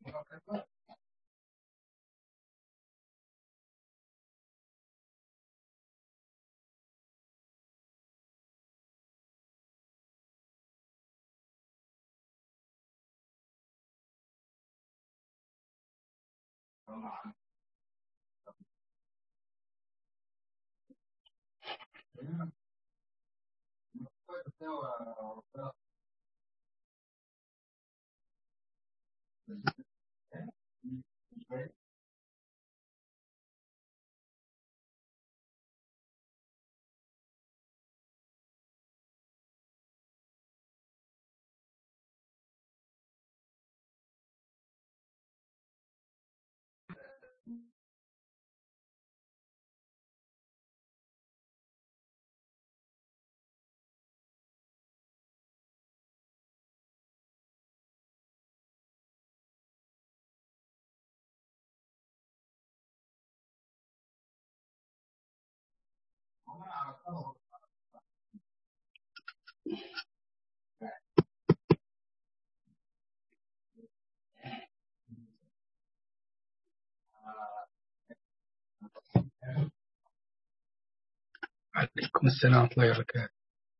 عليكم السلام ورحمة الله وبركاته.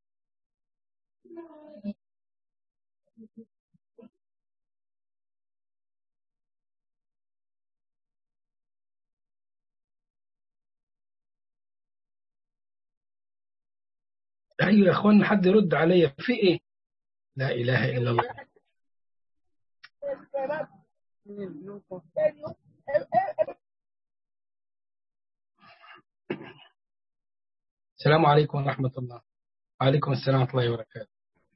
أيوة يا أخوان، حد يرد علي في إيه؟ لا إله إلا الله. السلام عليكم ورحمة الله. وعليكم السلام ورحمة الله وبركاته.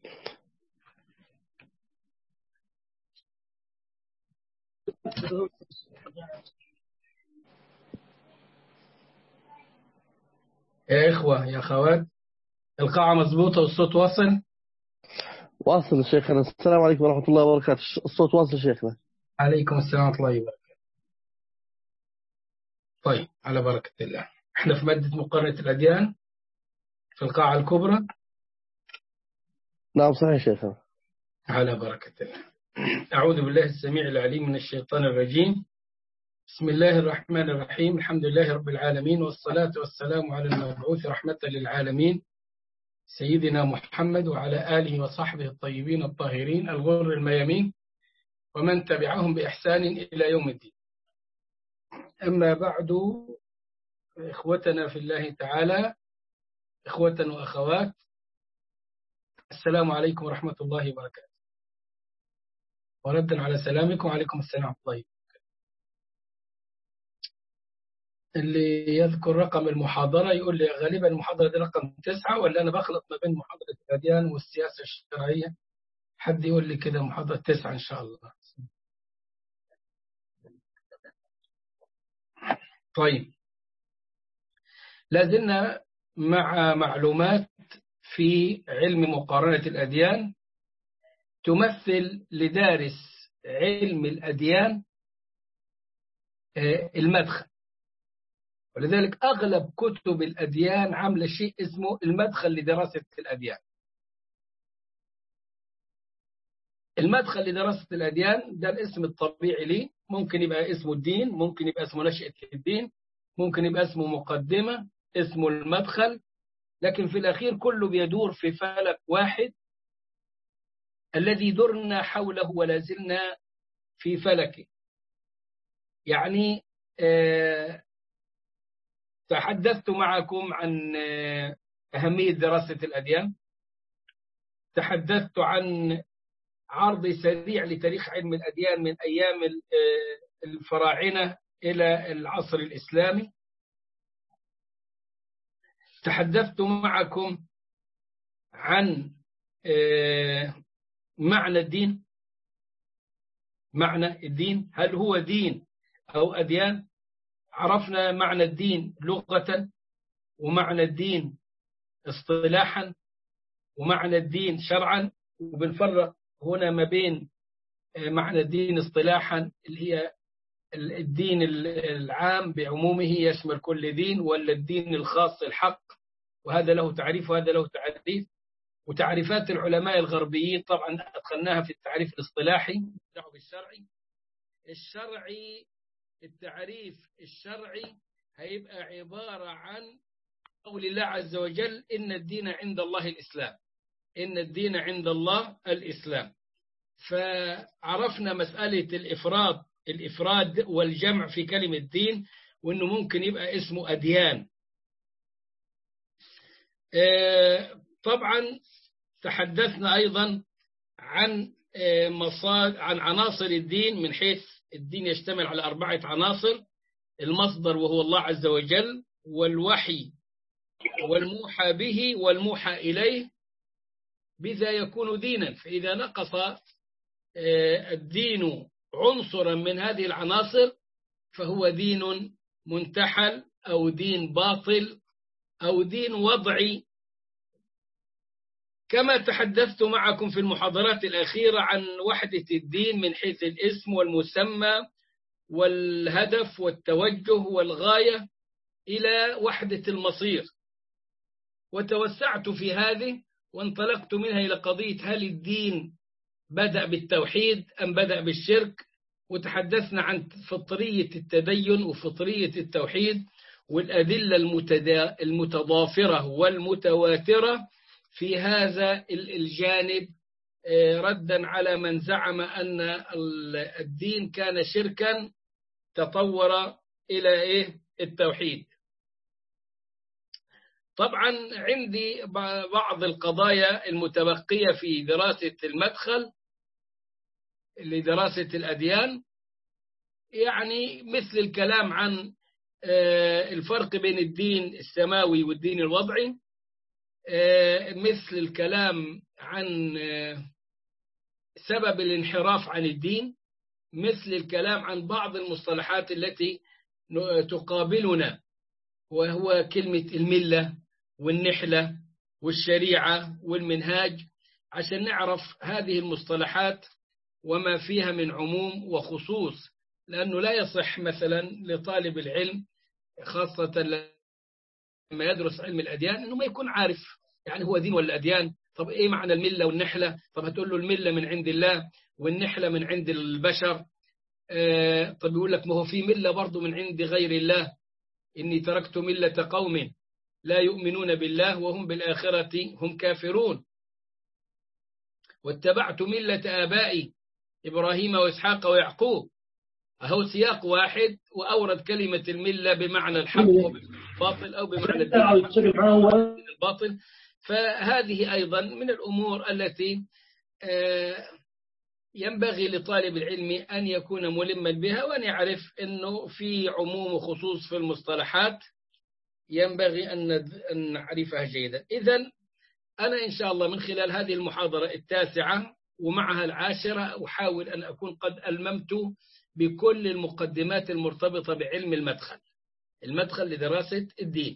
يا إخوة يا أخوات، القاعة مظبوطة والصوت واصل؟ واصل شيخنا. السلام عليكم ورحمة الله وبركاته. الصوت واصل شيخنا. عليكم السلام ورحمة الله وبركاته. طيب، على بركة الله. احنا في مادة مقارنة الأديان في القاعة الكبرى. نعم صحيح شيخنا. على بركة الله. أعوذ بالله السميع العليم من الشيطان الرجيم. بسم الله الرحمن الرحيم. الحمد لله رب العالمين، والصلاة والسلام على المبعوث رحمة للعالمين سيدنا محمد وعلى آله وصحبه الطيبين الطاهرين الغر الميامين ومن تبعهم بإحسان إلى يوم الدين. أما بعد، إخوتنا في الله تعالى، إخوة وأخوات، السلام عليكم ورحمة الله وبركاته. وردا على سلامكم، وعليكم السلام ورحمة الله. اللي يذكر رقم المحاضرة يقول لي غالبا المحاضرة دي رقم 9، ولا أنا بخلط ما بين محاضرة الأديان والسياسة الشرعية؟ حد يقول لي كده، محاضرة 9 إن شاء الله. طيب، لازلنا مع معلومات في علم مقارنة الأديان تمثل لدارس علم الأديان المدخل. ولذلك أغلب كتب الأديان عاملة شيء اسمه المدخل لدراسة الأديان. المدخل لدراسة الأديان ده الاسم الطبيعي ليه. ممكن يبقى اسمه الدين، ممكن يبقى اسمه نشأة الدين، ممكن يبقى اسمه مقدمة، اسمه المدخل، لكن في الأخير كله بيدور في فلك واحد الذي درنا حوله ولا زلنا في فلكه. يعني تحدثت معكم عن أهمية دراسة الأديان، تحدثت عن عرض سريع لتاريخ علم الأديان من أيام الفراعنة إلى العصر الإسلامي، تحدثت معكم عن معنى الدين. معنى الدين، هل هو دين أو أديان؟ عرفنا معنى الدين لغة، ومعنى الدين اصطلاحا، ومعنى الدين شرعا. وبنفرق هنا ما بين معنى الدين اصطلاحا اللي هي الدين العام بعمومه يشمل كل دين، ولا الدين الخاص الحق، وهذا له تعريف وهذا له تعريف. وتعريفات العلماء الغربيين طبعا أدخلناها في التعريف الاصطلاحي بالشرعي. الشرعي، التعريف الشرعي هيبقى عبارة عن قول الله عز وجل: إن الدين عند الله الإسلام. إن الدين عند الله الإسلام. فعرفنا مسألة الإفراد والجمع في كلمة دين، وإنه ممكن يبقى اسمه أديان. طبعا تحدثنا أيضا عن عن عناصر الدين، من حيث الدين يشتمل على 4 عناصر: المصدر وهو الله عز وجل، والوحي، والموحى به، والموحى إليه، بذا يكون دينا. فإذا نقص الدين عنصرا من هذه العناصر فهو دين منتحل، أو دين باطل، أو دين وضعي. كما تحدثت معكم في المحاضرات الأخيرة عن وحدة الدين من حيث الاسم والمسمى والهدف والتوجه والغاية، إلى وحدة المصير، وتوسعت في هذه وانطلقت منها إلى قضية: هل الدين بدأ بالتوحيد أم بدأ بالشرك؟ وتحدثنا عن فطرية التدين وفطرية التوحيد، والأدلة المتضافرة والمتواترة في هذا الجانب، ردا على من زعم أن الدين كان شركا تطور إلى التوحيد. طبعا عندي بعض القضايا المتبقية في دراسة المدخل لدراسة الأديان، يعني مثل الكلام عن الفرق بين الدين السماوي والدين الوضعي، مثل الكلام عن سبب الانحراف عن الدين، مثل الكلام عن بعض المصطلحات التي تقابلنا، وهو كلمة الملة والنحلة والشريعة والمنهاج، عشان نعرف هذه المصطلحات وما فيها من عموم وخصوص. لأنه لا يصح مثلا لطالب العلم، خاصة لما يدرس علم الأديان، أنه ما يكون عارف يعني هو دين ولا أديان. طب إيه معنى الملة والنحلة؟ طب هتقول له الملة من عند الله والنحلة من عند البشر. طب يقول لك ما هو في ملة برضو من عند غير الله: إني تركت ملة قوم لا يؤمنون بالله وهم بالآخرة هم كافرون، واتبعت ملة آبائي إبراهيم وإسحاق ويعقوب. أهو سياق واحد، وأورد كلمة الملة بمعنى الحق وبالباطل، أو بمعنى الباطل. فهذه أيضا من الأمور التي ينبغي لطالب العلم أن يكون ملما بها، وأن يعرف أنه في عموم وخصوص في المصطلحات ينبغي أن نعرفها جيدا. إذن أنا إن شاء الله من خلال هذه المحاضرة 9 ومعها 10 أحاول أن أكون قد ألممت بكل المقدمات المرتبطة بعلم المدخل لدراسة الدين.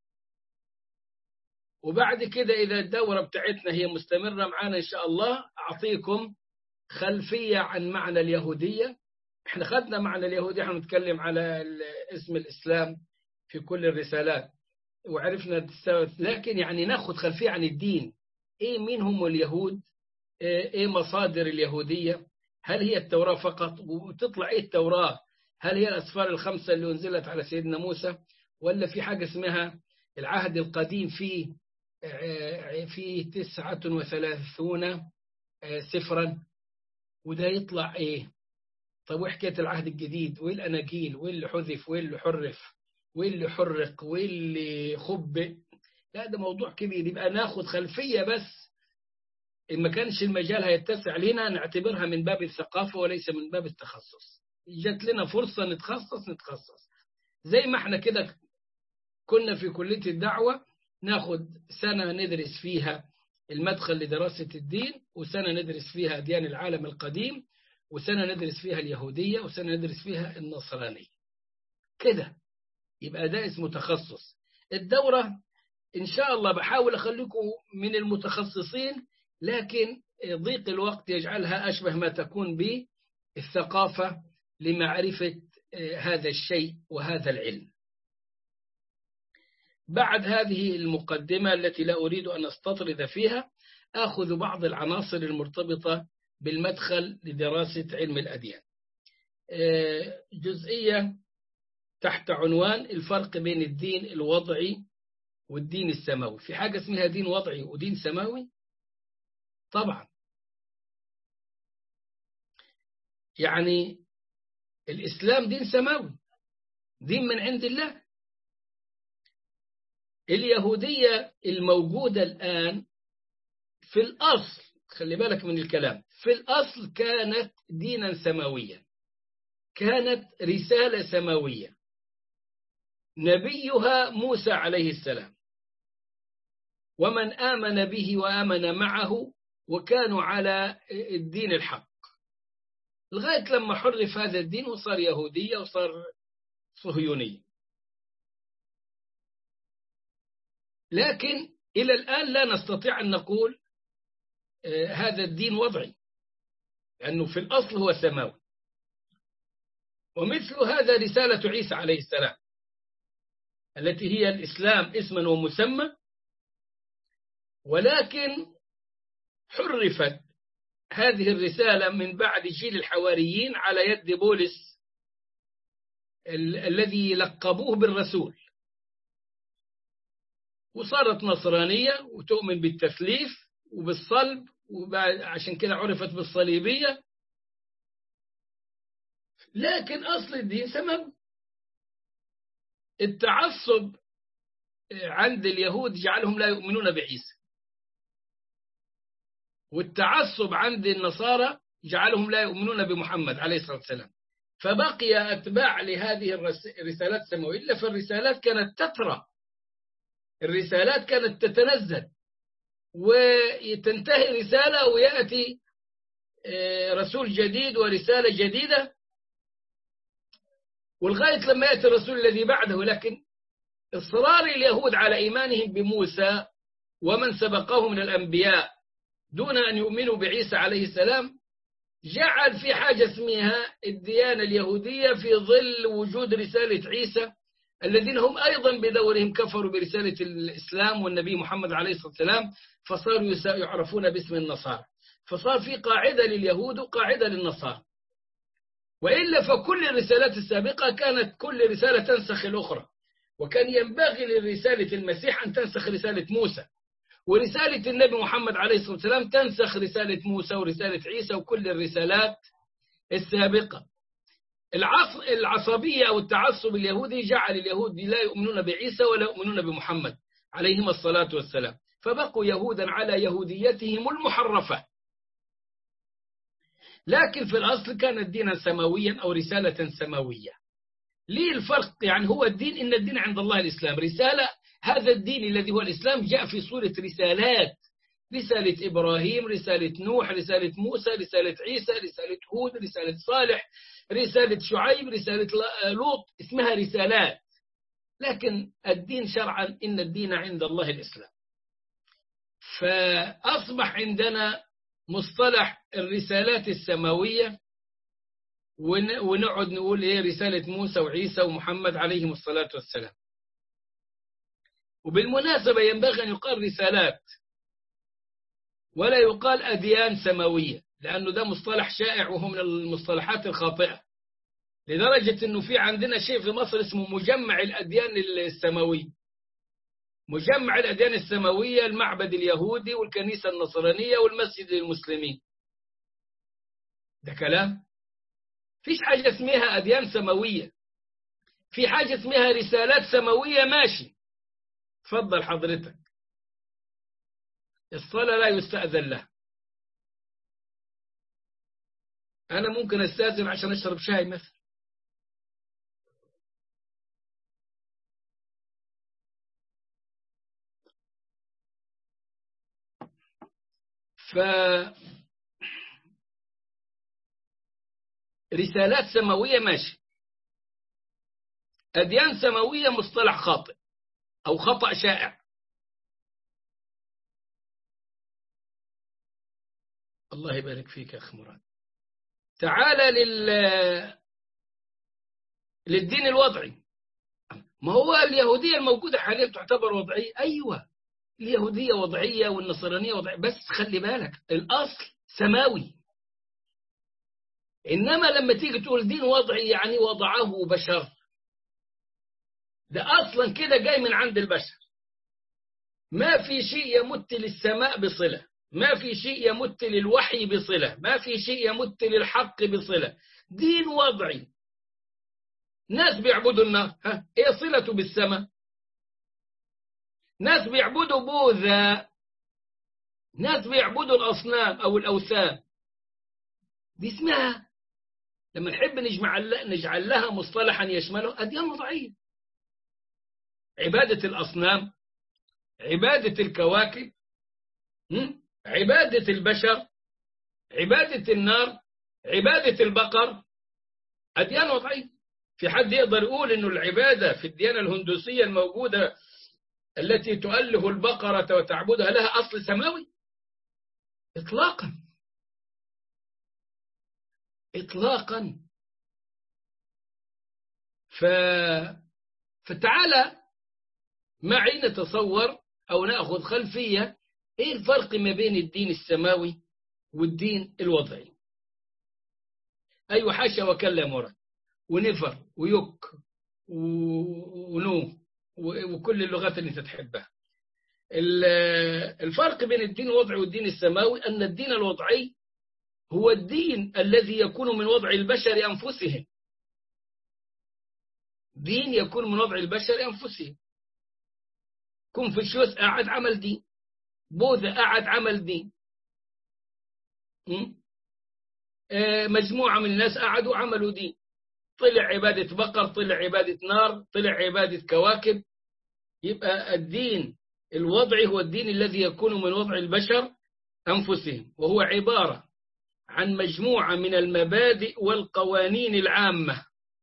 وبعد كده إذا الدورة بتاعتنا هي مستمرة معنا إن شاء الله، أعطيكم خلفية عن معنى اليهودية. احنا خدنا معنى اليهودية، احنا نتكلم على اسم الإسلام في كل الرسالات وعرفنا لكن يعني ناخد خلفية عن الدين. مين هم اليهود؟ مصادر اليهودية؟ هل هي التوراة فقط؟ وتطلع التوراة؟ هل هي الأسفار ال5 اللي أنزلت على سيدنا موسى، ولا في حاجة اسمها العهد القديم فيه 39 سفرا، وده يطلع طب وحكاية العهد الجديد والأناجيل، واللي حذف واللي حرف واللي حرق واللي خبئ؟ لا، ده موضوع كبير. يبقى ناخد خلفية بس، إن ما كانش المجال هيتسع لنا نعتبرها من باب الثقافة وليس من باب التخصص. جات لنا فرصة نتخصص زي ما احنا كده كنا في كلية الدعوة، ناخد سنة ندرس فيها المدخل لدراسة الدين، وسنة ندرس فيها أديان العالم القديم، وسنة ندرس فيها اليهودية، وسنة ندرس فيها النصرانية كده. يبقى ده اسمه تخصص. الدورة إن شاء الله بحاول أخليكم من المتخصصين، لكن ضيق الوقت يجعلها أشبه ما تكون بالثقافة لمعرفة هذا الشيء وهذا العلم. بعد هذه المقدمة التي لا أريد أن أستطرد فيها، أخذ بعض العناصر المرتبطة بالمدخل لدراسة علم الأديان. جزئية تحت عنوان الفرق بين الدين الوضعي والدين السماوي. في حاجة اسمها دين وضعي ودين سماوي؟ طبعا. يعني الإسلام دين سماوي، دين من عند الله. اليهودية الموجودة الآن في الأصل، خلي بالك من الكلام، في الأصل كانت دينا سماويا، كانت رسالة سماوية، نبيها موسى عليه السلام، ومن آمن به وآمن معه وكانوا على الدين الحق، لغاية لما حرف هذا الدين وصار يهودية وصار صهيونية. لكن إلى الآن لا نستطيع أن نقول هذا الدين وضعي، لأنه في الأصل هو سماوي. ومثل هذا رسالة عيسى عليه السلام التي هي الإسلام اسما ومسمى، ولكن حرفت هذه الرسالة من بعد جيل الحواريين على يد بولس الذي لقبوه بالرسول، وصارت نصرانية وتؤمن بالتثليث وبالصلب، وعشان كده عرفت بالصليبية. لكن أصل الدين سماوي. التعصب عند اليهود جعلهم لا يؤمنون بعيسى، والتعصب عند النصارى جعلهم لا يؤمنون بمحمد عليه الصلاة والسلام. فبقي أتباع لهذه الرسالات السماوية، إلا فالرسالات كانت تترى، الرسالات كانت تتنزل وتنتهي رسالة ويأتي رسول جديد ورسالة جديدة، ولغاية لما يأتي الرسول الذي بعده. لكن إصرار اليهود على إيمانهم بموسى ومن سبقه من الأنبياء دون أن يؤمنوا بعيسى عليه السلام جعل في حاجة اسمها الديانة اليهودية في ظل وجود رسالة عيسى، الذين هم أيضا بدورهم كفروا برسالة الإسلام والنبي محمد عليه الصلاة والسلام، فصاروا يعرفون باسم النصارى. فصار في قاعدة لليهود وقاعدة للنصارى. وإلا فكل الرسالات السابقة كانت كل رسالة تنسخ الأخرى، وكان ينبغي لرسالة المسيح أن تنسخ رسالة موسى، ورسالة النبي محمد عليه الصلاة والسلام تنسخ رسالة موسى ورسالة عيسى وكل الرسالات السابقة. العصبية أو التعصب اليهودي جعل اليهود لا يؤمنون بعيسى ولا يؤمنون بمحمد عليهم الصلاة والسلام، فبقوا يهودا على يهوديتهم المحرفة. لكن في الأصل كان دينا سماويا أو رسالة سماوية. ليه الفرق؟ يعني هو الدين، إن الدين عند الله الإسلام، رسالة. هذا الدين الذي هو الإسلام جاء في صورة رسالات، رسالة إبراهيم، رسالة نوح، رسالة موسى، رسالة عيسى، رسالة هود، رسالة صالح، رسالة شعيب، رسالة لوط، اسمها رسالات. لكن الدين شرعا إن الدين عند الله الإسلام. فأصبح عندنا مصطلح الرسالات السماوية، ونقعد نقول إيه رسالة موسى وعيسى ومحمد عليهم الصلاة والسلام. وبالمناسبة ينبغي أن يقال رسالات ولا يقال أديان سماوية، لأنه ده مصطلح شائع وهو من المصطلحات الخاطئة، لدرجة أنه في عندنا شيء في مصر اسمه مجمع الأديان السماوية. مجمع الأديان السماوية المعبد اليهودي والكنيسة النصرانية والمسجد للمسلمين. ده كلام. فيش حاجة اسمها أديان سماوية، في حاجة اسمها رسالات سماوية. ماشي، تفضل حضرتك. الصلاة لا يستأذن لها. أنا ممكن أستأذن عشان أشرب شاي مثلا. رسالات سماوية ماشي. أديان سماوية مصطلح خاطئ أو خطأ شائع. الله يبارك فيك يا أخ مراد. تعال للدين الوضعي. ما هو اليهودية الموجودة حاليا تعتبر وضعية؟ أيوة، اليهودية وضعية والنصرانية وضعية، بس خلي بالك الأصل سماوي. إنما لما تيجي تقول دين وضعي يعني وضعه بشر، ده أصلا كده جاي من عند البشر. ما في شيء يمت للسماء بصلة، ما في شيء يمت للوحي بصلة، ما في شيء يمت للحق بصلة. دين وضعي. ناس بيعبدوا النار، ايه صلته بالسماء؟ ناس بيعبدوا بوذا، ناس بيعبدوا الأصنام أو الأوثان. دي اسمها لما نحب نجعل لها مصطلحا يشمله أديان وضعية. عبادة الأصنام، عبادة الكواكب، عبادة البشر، عبادة النار، عبادة البقر، أديان وضعية. في حد يقدر يقول إنه العبادة في الديانة الهندوسية الموجودة التي تؤله البقرة وتعبدها لها أصل سماوي؟ إطلاقا إطلاقا. فتعالى معي نتصور أو نأخذ خلفية إيه الفرق ما بين الدين السماوي والدين الوضعي. أيوة، حاشا وكلا مراد ونفر ويك ونو وكل اللغات اللي انت تحبها. الفرق بين الدين الوضعي والدين السماوي أن الدين الوضعي هو الدين الذي يكون من وضع البشر أنفسهم. دين يكون من وضع البشر أنفسهم. كونفوشيوس قاعد عمل دين، بوذا قاعد عمل دين، مجموعة من الناس قعدوا عملوا دين. طلع عبادة بقر، طلع عبادة نار، طلع عبادة كواكب. يبقى الدين الوضعي هو الدين الذي يكون من وضع البشر أنفسهم، وهو عبارة عن مجموعة من المبادئ والقوانين العامة.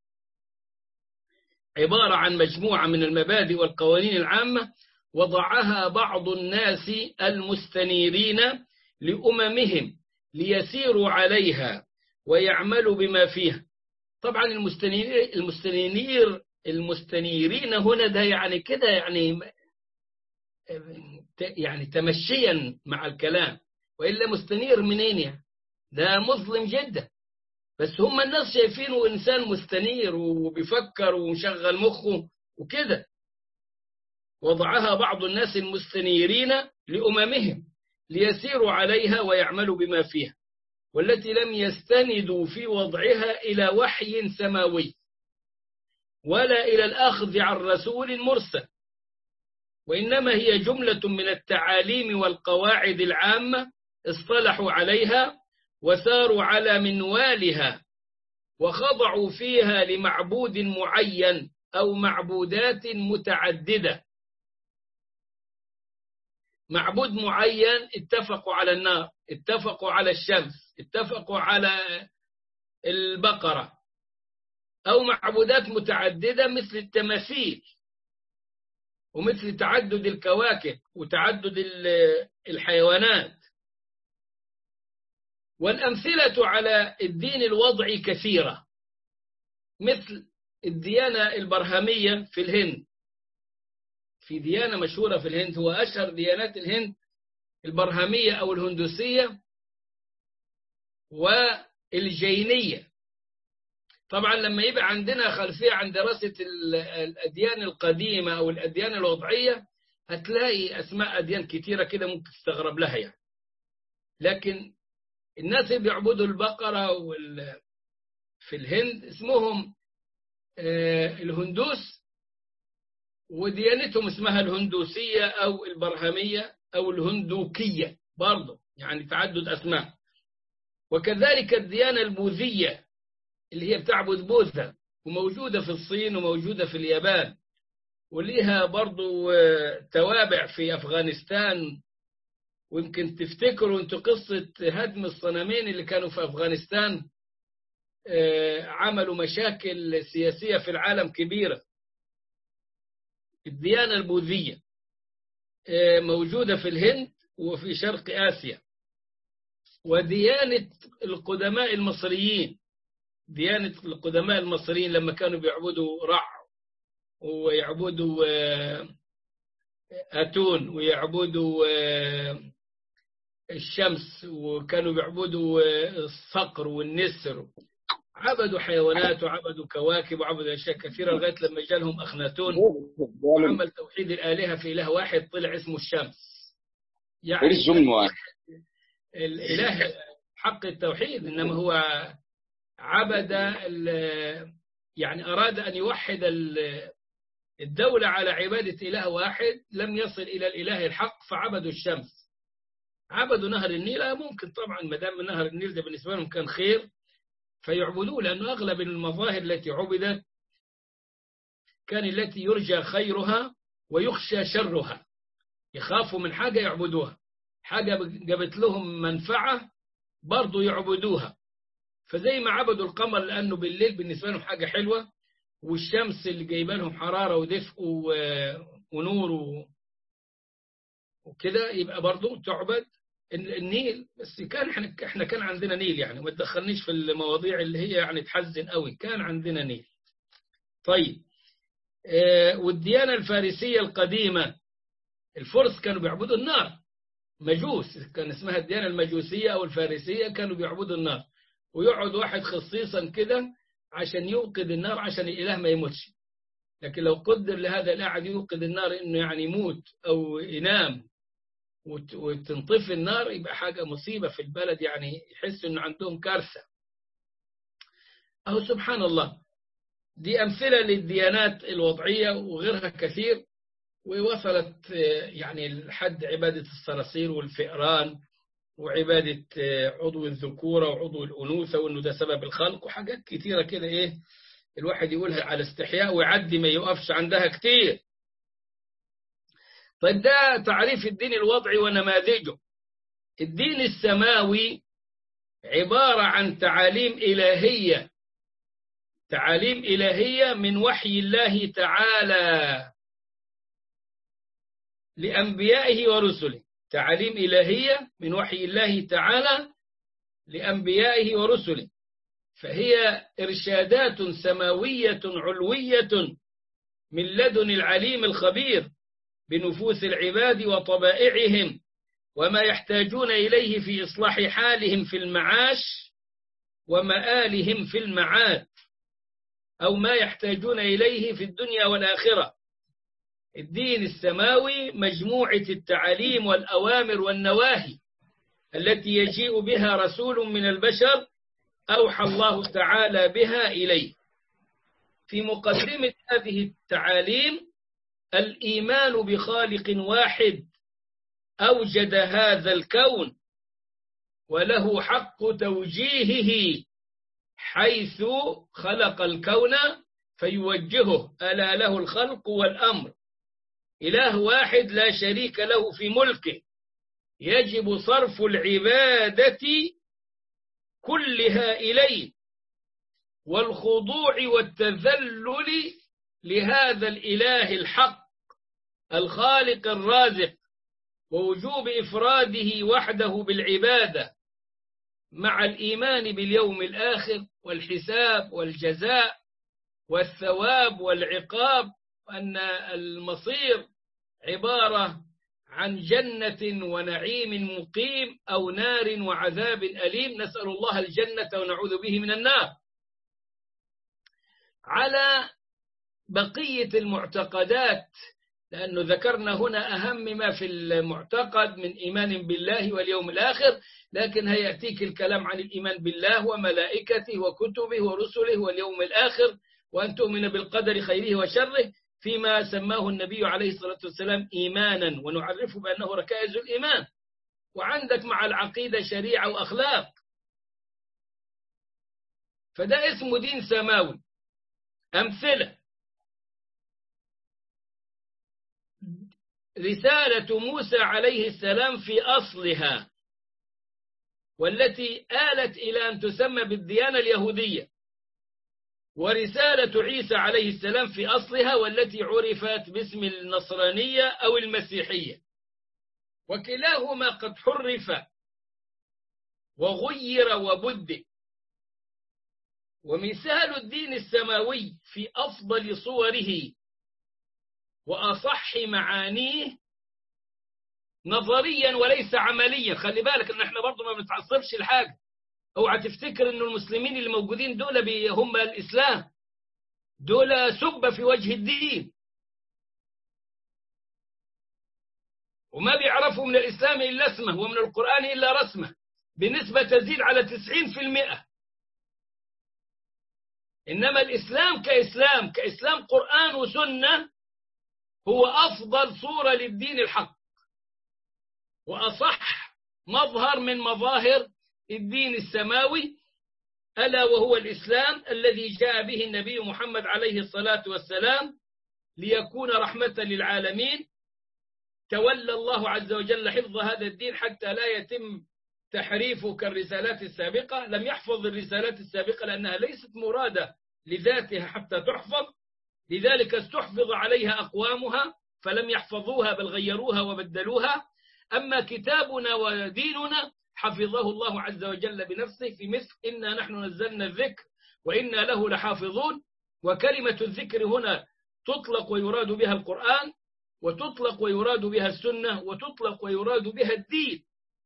عبارة عن مجموعة من المبادئ والقوانين العامة وضعها بعض الناس المستنيرين لأممهم ليسيروا عليها ويعملوا بما فيها. طبعا المستنيرين هنا ده يعني كده يعني تمشيا مع الكلام، وإلا مستنير منين يعني؟ ده مظلم جدا. بس هم الناس شايفينه إنسان مستنير وبيفكر ومشغل مخه وكده. وضعها بعض الناس المستنيرين لأممهم ليسيروا عليها ويعملوا بما فيها، والتي لم يستندوا في وضعها إلى وحي سماوي ولا إلى الأخذ عن رسول مرسل، وإنما هي جملة من التعاليم والقواعد العامة اصطلحوا عليها وساروا على منوالها وخضعوا فيها لمعبود معين أو معبودات متعددة. معبود معين اتفقوا على النار، اتفقوا على الشمس، اتفقوا على البقرة، أو معبودات متعددة مثل التماثيل ومثل تعدد الكواكب وتعدد الحيوانات. والأمثلة على الدين الوضعي كثيرة، مثل الديانة البرهمية في الهند. في ديانة مشهورة في الهند، هو أشهر ديانات الهند البرهمية أو الهندوسية والجينية. طبعا لما يبقى عندنا خلفية عن دراسة الأديان القديمة أو الأديان الوضعية هتلاقي أسماء أديان كتيرة كده ممكن تستغرب لها يعني. لكن الناس اللي بيعبدوا البقرة في الهند اسمهم الهندوس، وديانتهم اسمها الهندوسية أو البرهمية أو الهندوكية برضه، يعني تعدد أسماء. وكذلك الديانة البوذية اللي هي بتعبد بوذا، وموجودة في الصين وموجودة في اليابان، وليها برضو توابع في أفغانستان. ويمكن تفتكروا انتوا قصة هدم الصنمين اللي كانوا في أفغانستان، عملوا مشاكل سياسية في العالم كبيرة. الديانة البوذية موجودة في الهند وفي شرق آسيا. وديانة القدماء المصريين، ديانة القدماء المصريين لما كانوا بيعبدوا رع ويعبدوا أتون ويعبدوا الشمس، وكانوا بيعبدوا الصقر والنسر عبدوا حيوانات وعبدوا كواكب وعبدوا أشياء كثيرة لغاية لما جالهم أخناتون وعمل توحيد الآلهة في إله واحد طلع اسمه الشمس. يعني الإله حق التوحيد، إنما هو عبد يعني أراد أن يوحد الدولة على عبادة إله واحد، لم يصل إلى الإله الحق فعبدوا الشمس. عبدوا نهر النيل، ممكن طبعا ما دام نهر النيل ده بالنسبة لهم كان خير فيعبدوه، لأنه أغلب المظاهر التي عبدت كان التي يرجى خيرها ويخشى شرها، يخافوا من حاجة يعبدوها، حاجة جابت لهم منفعة برضو يعبدوها. فزي ما عبدوا القمر لأنه بالليل بالنسبة لهم حاجة حلوة، والشمس اللي جايبه لهم حرارة ودفء ونور وكده، يبقى برضو تعبد النيل. بس احنا كان عندنا نيل، يعني ما تدخلنيش في المواضيع اللي هي يعني تحزن قوي، كان عندنا نيل. طيب والديانة الفارسية القديمة، الفرس كانوا بيعبدوا النار، مجوس، كان اسمها الديانة المجوسية أو الفارسية، كانوا بيعبدوا النار، ويقعد واحد خصيصا كده عشان يوقد النار عشان الإله ما يموتش. لكن لو قدر لهذا القاعد يوقد النار إنه يعني يموت أو ينام وتنطفي النار، يبقى حاجة مصيبة في البلد، يعني يحس إنه عندهم كارثة. أهو سبحان الله، دي أمثلة للديانات الوضعية وغيرها كثير، ووصلت يعني لحد عبادة الصراصير والفئران، وعبادة عضو الذكورة وعضو الأنوثة، وإنه ده سبب الخلق، وحاجات كثيرة كده إيه الواحد يقولها على استحياء ويعدي ما يقفش عندها كتير. طيب ده تعريف الدين الوضعي ونماذجه. الدين السماوي عبارة عن تعاليم إلهية، تعاليم إلهية من وحي الله تعالى لأنبيائه ورسله، تعاليم إلهية من وحي الله تعالى لأنبيائه ورسله، فهي إرشادات سماوية علوية من لدن العليم الخبير بنفوس العباد وطبائعهم وما يحتاجون إليه في إصلاح حالهم في المعاش ومآلهم في المعاد، أو ما يحتاجون إليه في الدنيا والآخرة. الدين السماوي مجموعة التعاليم والأوامر والنواهي التي يجيء بها رسول من البشر أوحى الله تعالى بها إليه. في مقدمة هذه التعاليم الإيمان بخالق واحد أوجد هذا الكون وله حق توجيهه حيث خلق الكون فيوجهه، ألا له الخلق والأمر. إله واحد لا شريك له في ملكه، يجب صرف العبادة كلها إليه والخضوع والتذلل لهذا الإله الحق الخالق الرازق، ووجوب إفراده وحده بالعبادة مع الإيمان باليوم الآخر والحساب والجزاء والثواب والعقاب، وأن المصير عبارة عن جنة ونعيم مقيم أو نار وعذاب أليم، نسأل الله الجنة ونعوذ به من النار. على بقية المعتقدات، لأنه ذكرنا هنا أهم ما في المعتقد من إيمان بالله واليوم الآخر، لكن هيأتيك الكلام عن الإيمان بالله وملائكته وكتبه ورسله واليوم الآخر، وأن تؤمن بالقدر خيره وشره، فيما سماه النبي عليه الصلاة والسلام إيمانا، ونعرفه بأنه ركائز الإيمان. وعندك مع العقيدة شريعة وأخلاق، فده اسمه دين سماوي. أمثلة: رسالة موسى عليه السلام في أصلها، والتي آلت إلى أن تسمى بالديانة اليهودية، ورسالة عيسى عليه السلام في أصلها، والتي عرفت باسم النصرانية أو المسيحية، وكلاهما قد حرف وغير وبدل. ومثال الدين السماوي في أفضل صوره وأصح معانيه نظريا وليس عمليا. خلي بالك ان احنا برضو ما بنتعصبش الحاجة، اوعى تفتكر إنه المسلمين اللي موجودين دول هم الإسلام، دول سب في وجه الدين، وما بيعرفوا من الإسلام إلا اسمه ومن القرآن إلا رسمه بنسبة تزيد على 90%. إنما الإسلام كإسلام قرآن وسنة هو أفضل صورة للدين الحق، وأصح مظهر من مظاهر الدين السماوي، ألا وهو الإسلام الذي جاء به النبي محمد عليه الصلاة والسلام ليكون رحمة للعالمين. تولى الله عز وجل حفظ هذا الدين حتى لا يتم تحريفه كالرسالات السابقة. لم يحفظ الرسالات السابقة لأنها ليست مرادة لذاتها حتى تحفظ، لذلك استحفظ عليها أقوامها فلم يحفظوها بل غيروها وبدلوها. أما كتابنا وديننا حفظه الله عز وجل بنفسه في مثل إنا نحن نزلنا الذكر وإنا له لحافظون. وكلمة الذكر هنا تطلق ويراد بها القرآن، وتطلق ويراد بها السنة، وتطلق ويراد بها الدين.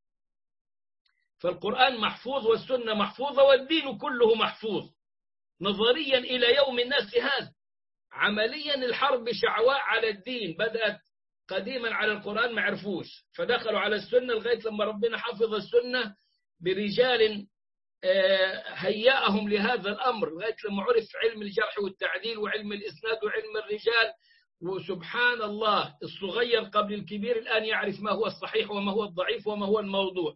فالقرآن محفوظ والسنة محفوظة والدين كله محفوظ نظريا إلى يوم الناس هذا. عمليا الحرب شعواء على الدين بدأت قديما على القرآن ما عرفوش، فدخلوا على السنة لغاية لما ربنا حفظ السنة برجال هيأهم لهذا الأمر، لغاية لما عرف علم الجرح والتعديل وعلم الإسناد وعلم الرجال. وسبحان الله الصغير قبل الكبير الآن يعرف ما هو الصحيح وما هو الضعيف وما هو الموضوع.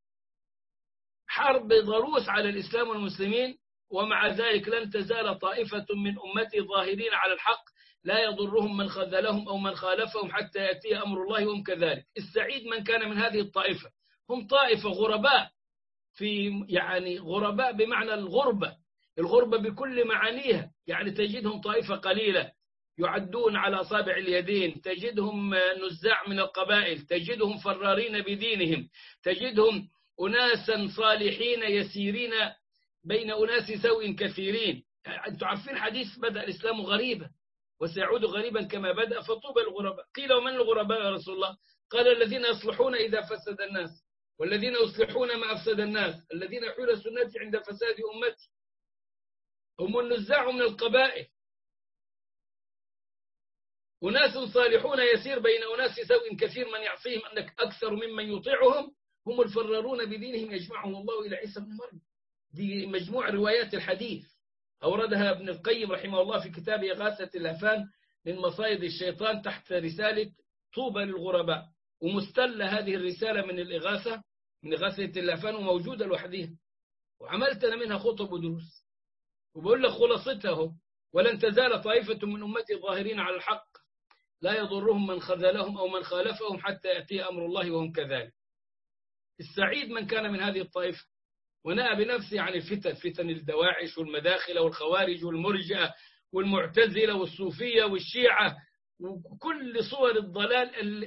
حرب ضروس على الإسلام والمسلمين، ومع ذلك لن تزال طائفة من أمتي ظاهرين على الحق لا يضرهم من خذلهم أو من خالفهم حتى يأتي أمر الله وهم كذلك. السعيد من كان من هذه الطائفة. هم طائفة غرباء، يعني غرباء بمعنى الغربة بكل معانيها. يعني تجدهم طائفة قليلة يعدون على أصابع اليدين، تجدهم نزاع من القبائل، تجدهم فرارين بدينهم، تجدهم أناسا صالحين يسيرين بين أناس سوء كثيرين. أنتم عارفين حديث بدأ الإسلام غريبا وسيعود غريبا كما بدأ فطوبى الغرباء. قيل ومن الغرباء يا رسول الله؟ قال الذين يصلحون إذا فسد الناس، والذين يصلحون ما أفسد الناس، الذين يحيون سنتي عند فساد أمتي. هم النزاع من القبائل، أناس صالحون يسير بين أناس سوء كثير من يعصيهم أنك أكثر ممن يطيعهم. هم الفرارون بدينهم يجمعهم الله إلى عيسى بن مريم. دي مجموع روايات الحديث أوردها ابن القيم رحمه الله في كتاب إغاثة اللهفان من مصائد الشيطان تحت رسالة طوبى للغرباء. ومستلة هذه الرسالة من الإغاثة، من إغاثة اللهفان، وموجودة لوحدها، وعملت أنا منها خطب ودروس، وبقول لك خلاصتها: ولن تزال طائفة من أمتي ظاهرين على الحق لا يضرهم من خذلهم أو من خالفهم حتى يأتي أمر الله وهم كذلك. السعيد من كان من هذه الطائفة ونأى بنفسه عن الفتن، فتن الدواعش والمداخل والخوارج والمرجئة والمعتزلة والصوفية والشيعة وكل صور الضلال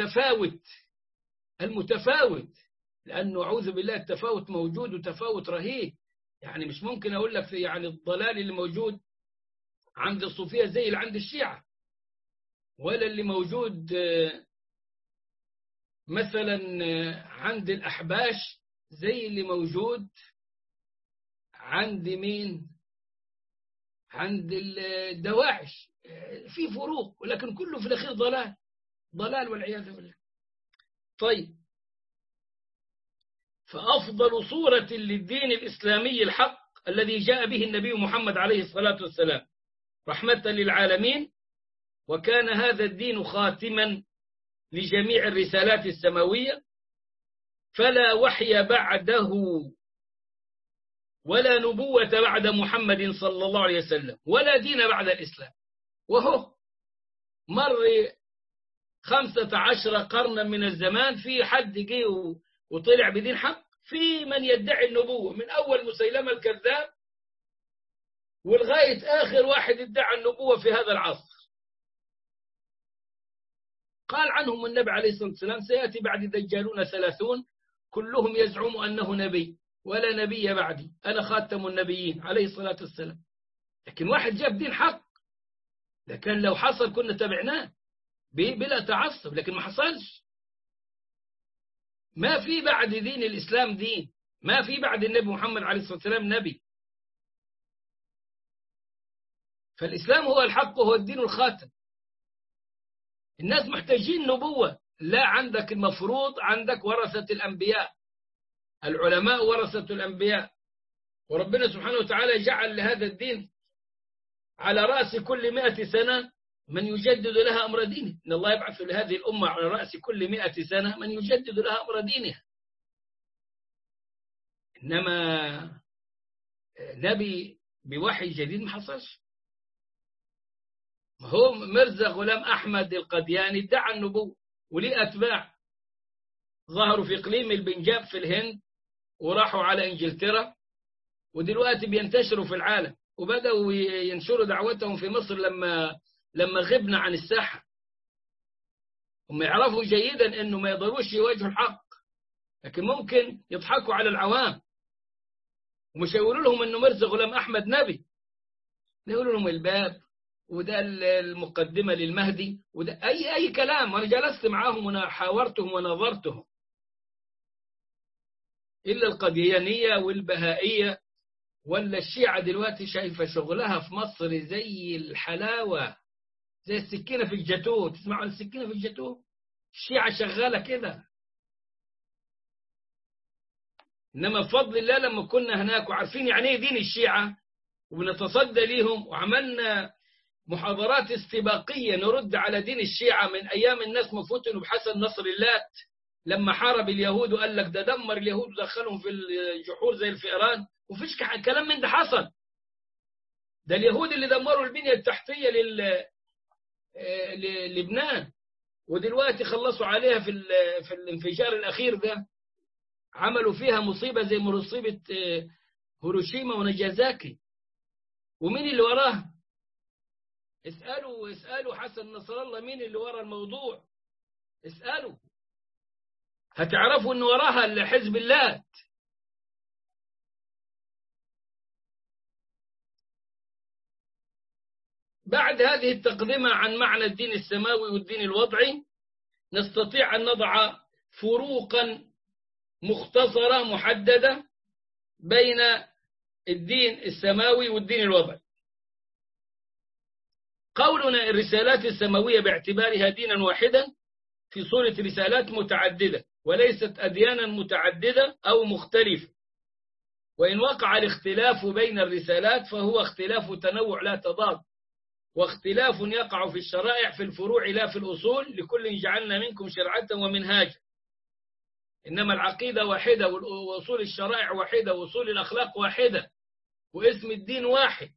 المتفاوت. لأنه أعوذ بالله التفاوت موجود وتفاوت رهيب. يعني مش ممكن أقول لك يعني الضلال اللي موجود عند الصوفية زي اللي عند الشيعة، ولا اللي موجود مثلا عند الأحباش زي اللي موجود عند مين؟ عند الدواعش. في فروق، ولكن كله في الأخير ضلال والعياذ بالله. طيب، فأفضل صورة للدين الإسلامي الحق الذي جاء به النبي محمد عليه الصلاة والسلام رحمة للعالمين، وكان هذا الدين خاتما لجميع الرسالات السماوية، فلا وحي بعده ولا نبوة بعد محمد صلى الله عليه وسلم ولا دين بعد الإسلام. وهو مر 15 قرنا من الزمان، في حد جه وطلع بدين حق، في من يدعي النبوة من أول مسيلمة الكذاب ولغاية آخر واحد ادعى النبوة في هذا العصر. قال عنهم النبي عليه الصلاة والسلام: سيأتي بعد دجالون 30 كلهم يزعم أنه نبي ولا نبي بعدي، أنا خاتم النبيين عليه الصلاة والسلام. لكن واحد جاب دين حق، لكن لو حصل كنا تبعناه بلا تعصب، لكن ما حصلش. ما في بعد دين الإسلام دين، ما في بعد النبي محمد عليه الصلاة والسلام نبي. فالإسلام هو الحق وهو الدين الخاتم. الناس محتاجين نبوة، لا، عندك المفروض عندك ورثة الأنبياء، العلماء ورثة الأنبياء، وربنا سبحانه وتعالى جعل لهذا الدين على رأس كل 100 سنة من يجدد لها أمر دينه. إن الله يبعث لهذه الأمة على رأس كل 100 سنة من يجدد لها أمر دينها. إنما نبي بوحي جديد ما حصلش. هو مرزا غلام أحمد القدياني ادعى النبوة وليه أتباع، ظهروا في إقليم البنجاب في الهند وراحوا على إنجلترا، ودلوقتي بينتشروا في العالم، وبدأوا ينشروا دعوتهم في مصر لما غبنا عن الساحة. هم يعرفوا جيدا أنه ما يقدروش يواجهوا الحق، لكن ممكن يضحكوا على العوام، ومش يقولوا لهم أنه مرزا غلام أحمد نبي، يقولوا لهم الباب، وده المقدمة للمهدي، وده أي كلام. وأنا جلست معهم وحاورتهم ونظرتهم. إلا القديانية والبهائية ولا الشيعة دلوقتي شايفة شغلها في مصر زي الحلاوة، زي السكينة في الجاتو. تسمعوا السكينة في الجاتو؟ الشيعة شغالة كده. إنما بفضل الله لما كنا هناك وعارفين يعني ايه دين الشيعة وبنتصدى ليهم، وعملنا محاضرات استباقية نرد على دين الشيعة من أيام الناس مفتن وبحسن نصر اللات لما حارب اليهود وقال لك ده دمر اليهود ودخلهم في الجحور زي الفئران، وفيش كلام من ده حصل. ده اليهود اللي دمروا البنية التحتية للبنان، ودلوقتي خلصوا عليها في الانفجار الأخير ده، عملوا فيها مصيبة زي مصيبة هيروشيما وناجازاكي. ومين اللي وراها؟ اسألوا حسن نصر الله مين اللي ورا الموضوع، اسألوا هتعرفوا ان وراها حزب الله. بعد هذه التقدمة عن معنى الدين السماوي والدين الوضعي، نستطيع أن نضع فروقا مختصرة محددة بين الدين السماوي والدين الوضعي. قولنا الرسالات السماوية باعتبارها دينا واحدا في صورة رسالات متعددة وليست أديانا متعددة أو مختلفة، وإن وقع الاختلاف بين الرسالات فهو اختلاف تنوع لا تضاد، واختلاف يقع في الشرائع في الفروع لا في الأصول، لكل جعلنا منكم شرعة ومنهاجا. إنما العقيدة واحدة، وأصول الشرائع واحدة، وأصول الأخلاق واحدة، واسم الدين واحد.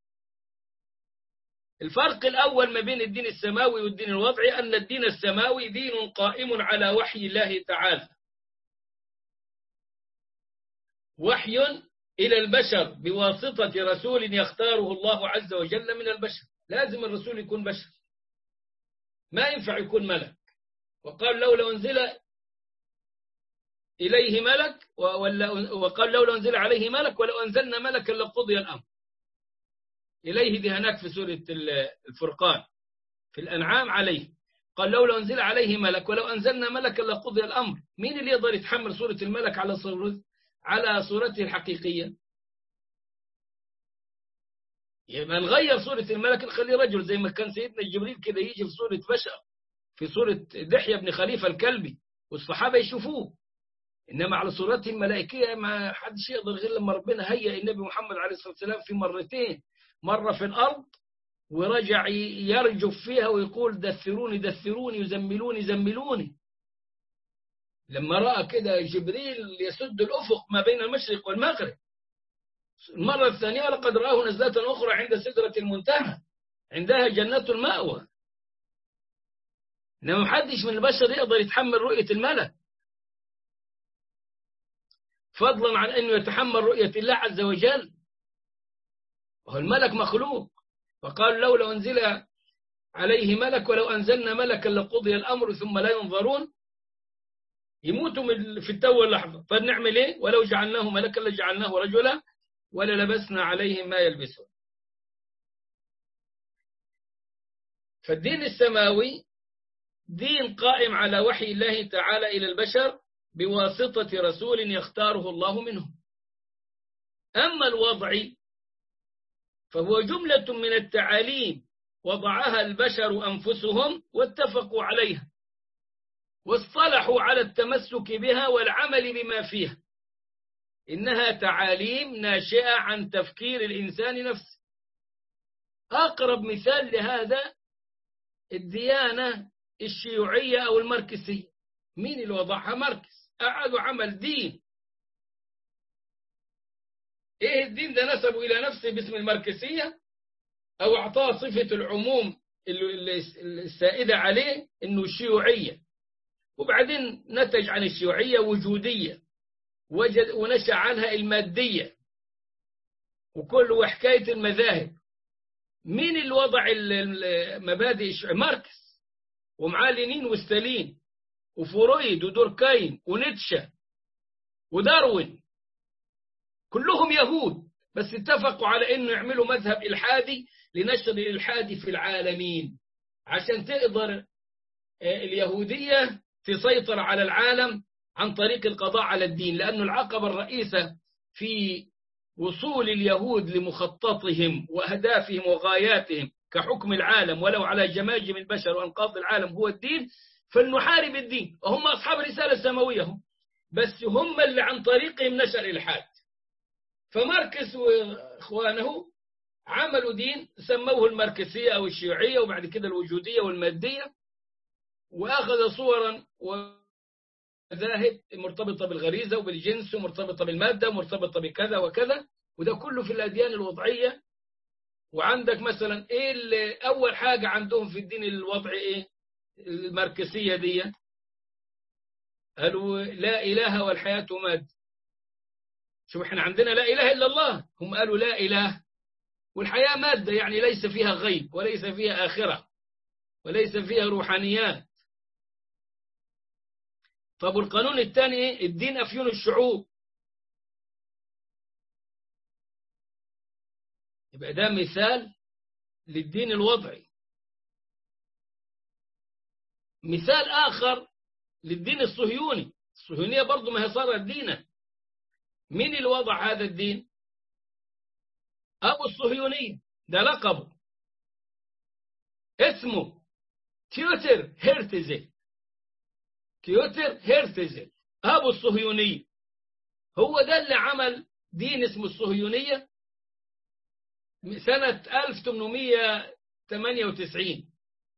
الفرق الأول ما بين الدين السماوي والدين الوضعي أن الدين السماوي دين قائم على وحي الله تعالى، وحي إلى البشر بواسطة رسول يختاره الله عز وجل من البشر. لازم الرسول يكون بشر، ما ينفع يكون ملك. وقال لولا أنزل إليه ملك، وقال لولا أنزل عليه ملك ولو أنزلنا ملكا لقضي الأمر. إليه دي هناك في سورة الفرقان. في الأنعام عليه قال لولا أنزل عليه ملك ولو أنزلنا ملكا لقضي الأمر. مين اللي يقدر يتحمل سورة الملك على صورته الحقيقية؟ يبقى نغير صورة الملك نخليه رجل، زي ما كان سيدنا جبريل كده يجي في صورة بشر، في صورة دحية بن خليفة الكلبي، والصحابة يشوفوه. إنما على صورته الملائكية ما حدش يقدر غير لما ربنا هيئ النبي محمد عليه الصلاة والسلام في مرتين، مرة في الأرض ورجع يرجف فيها ويقول دثروني دثروني يزملوني زملوني، لما رأى كده جبريل يسد الأفق ما بين المشرق والمغرب. المرة الثانية لقد رآه نزلة أخرى عند سدرة المنتهى، عندها جنة المأوى. إنما محدش من البشر يقدر يتحمل رؤية الملك، فضلا عن أنه يتحمل رؤية الله عز وجل، وهو الملك مخلوق. وقال لولا أنزل عليه ملك ولو أنزلنا ملكا لقضي الأمر ثم لا ينظرون. يموتوا في التو اللحظة. طيب نعمل إيه؟ ولو جعلناه ملكا لجعلناه رجلا وللبسنا عليهم ما يلبسون. فالدين السماوي دين قائم على وحي الله تعالى إلى البشر بواسطة رسول يختاره الله منهم. أما الوضعي فهو جملة من التعاليم وضعها البشر أنفسهم واتفقوا عليها واصطلحوا على التمسك بها والعمل بما فيها. إنها تعاليم ناشئة عن تفكير الإنسان نفسه. أقرب مثال لهذا الديانة الشيوعية أو الماركسية. مين اللي وضعها؟ ماركس. أعادوا عمل دين. إيه الدين ده؟ نسبوا إلى نفسه باسم الماركسية، أو أعطاه صفة العموم السائدة عليه إنه الشيوعية، وبعدين نتج عن الشيوعية وجودية، ونشأ عنها المادية، وكل حكاية المذاهب. مين اللي وضع المبادئ؟ ماركس، ومعاه لينين وستالين وفرويد ودوركايم ونيتشه وداروين، كلهم يهود، بس اتفقوا على انه يعملوا مذهب الحادي لنشر الالحاد في العالمين، عشان تقدر اليهودية تسيطر على العالم عن طريق القضاء على الدين. لأن العقبة الرئيسة في وصول اليهود لمخططهم وأهدافهم وغاياتهم كحكم العالم ولو على جماجم البشر وأنقاض العالم هو الدين، فلنحارب الدين. وهم أصحاب رسالة سماوية هم، بس هم اللي عن طريقهم نشر الإلحاد. فماركس وإخوانه عملوا دين سموه الماركسية أو الشيوعية، وبعد كده الوجودية والمادية، وأخذ صورا ومذاهب مرتبطة بالغريزة وبالجنس ومرتبطة بالمادة ومرتبطة بكذا وكذا، وده كله في الأديان الوضعية. وعندك مثلا إيه أول حاجة عندهم في الدين الوضعي؟ إيه الماركسية دي؟ قالوا لا إله والحياة مادة. شوف، احنا عندنا لا إله إلا الله، هم قالوا لا إله والحياة مادة، يعني ليس فيها غيب وليس فيها آخرة وليس فيها روحانيات. طب والقانون الثاني ايه؟ الدين أفيون الشعوب. يبقى ده مثال للدين الوضعي. مثال آخر للدين الصهيوني. الصهيونية برضو ما هي صارت دينا. مين اللي وضع هذا الدين؟ أبو الصهيونية، ده لقبه، اسمه تيوتر هيرتزل. تيوتر هيرتزل أبو الصهيونية، هو ده اللي عمل دين اسمه الصهيونية سنة 1898،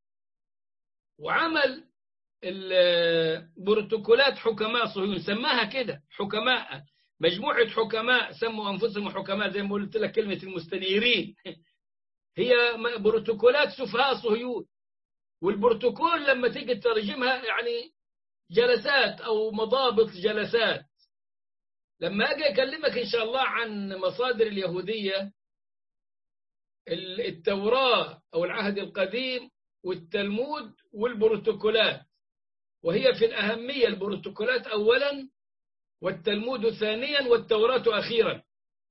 وعمل البروتوكولات حكماء صهيون، سماها كده حكماء، مجموعة حكماء سموا أنفسهم حكماء، زي ما قلت لك كلمة المستنيرين هي بروتوكولات سفهاء صهيون. والبروتوكول لما تيجي تترجمها يعني جلسات أو مضابط جلسات. لما أجي أكلمك إن شاء الله عن مصادر اليهودية، التوراة أو العهد القديم والتلمود والبروتوكولات، وهي في الأهمية البروتوكولات أولا والتلمود ثانيا والتوراة أخيرا.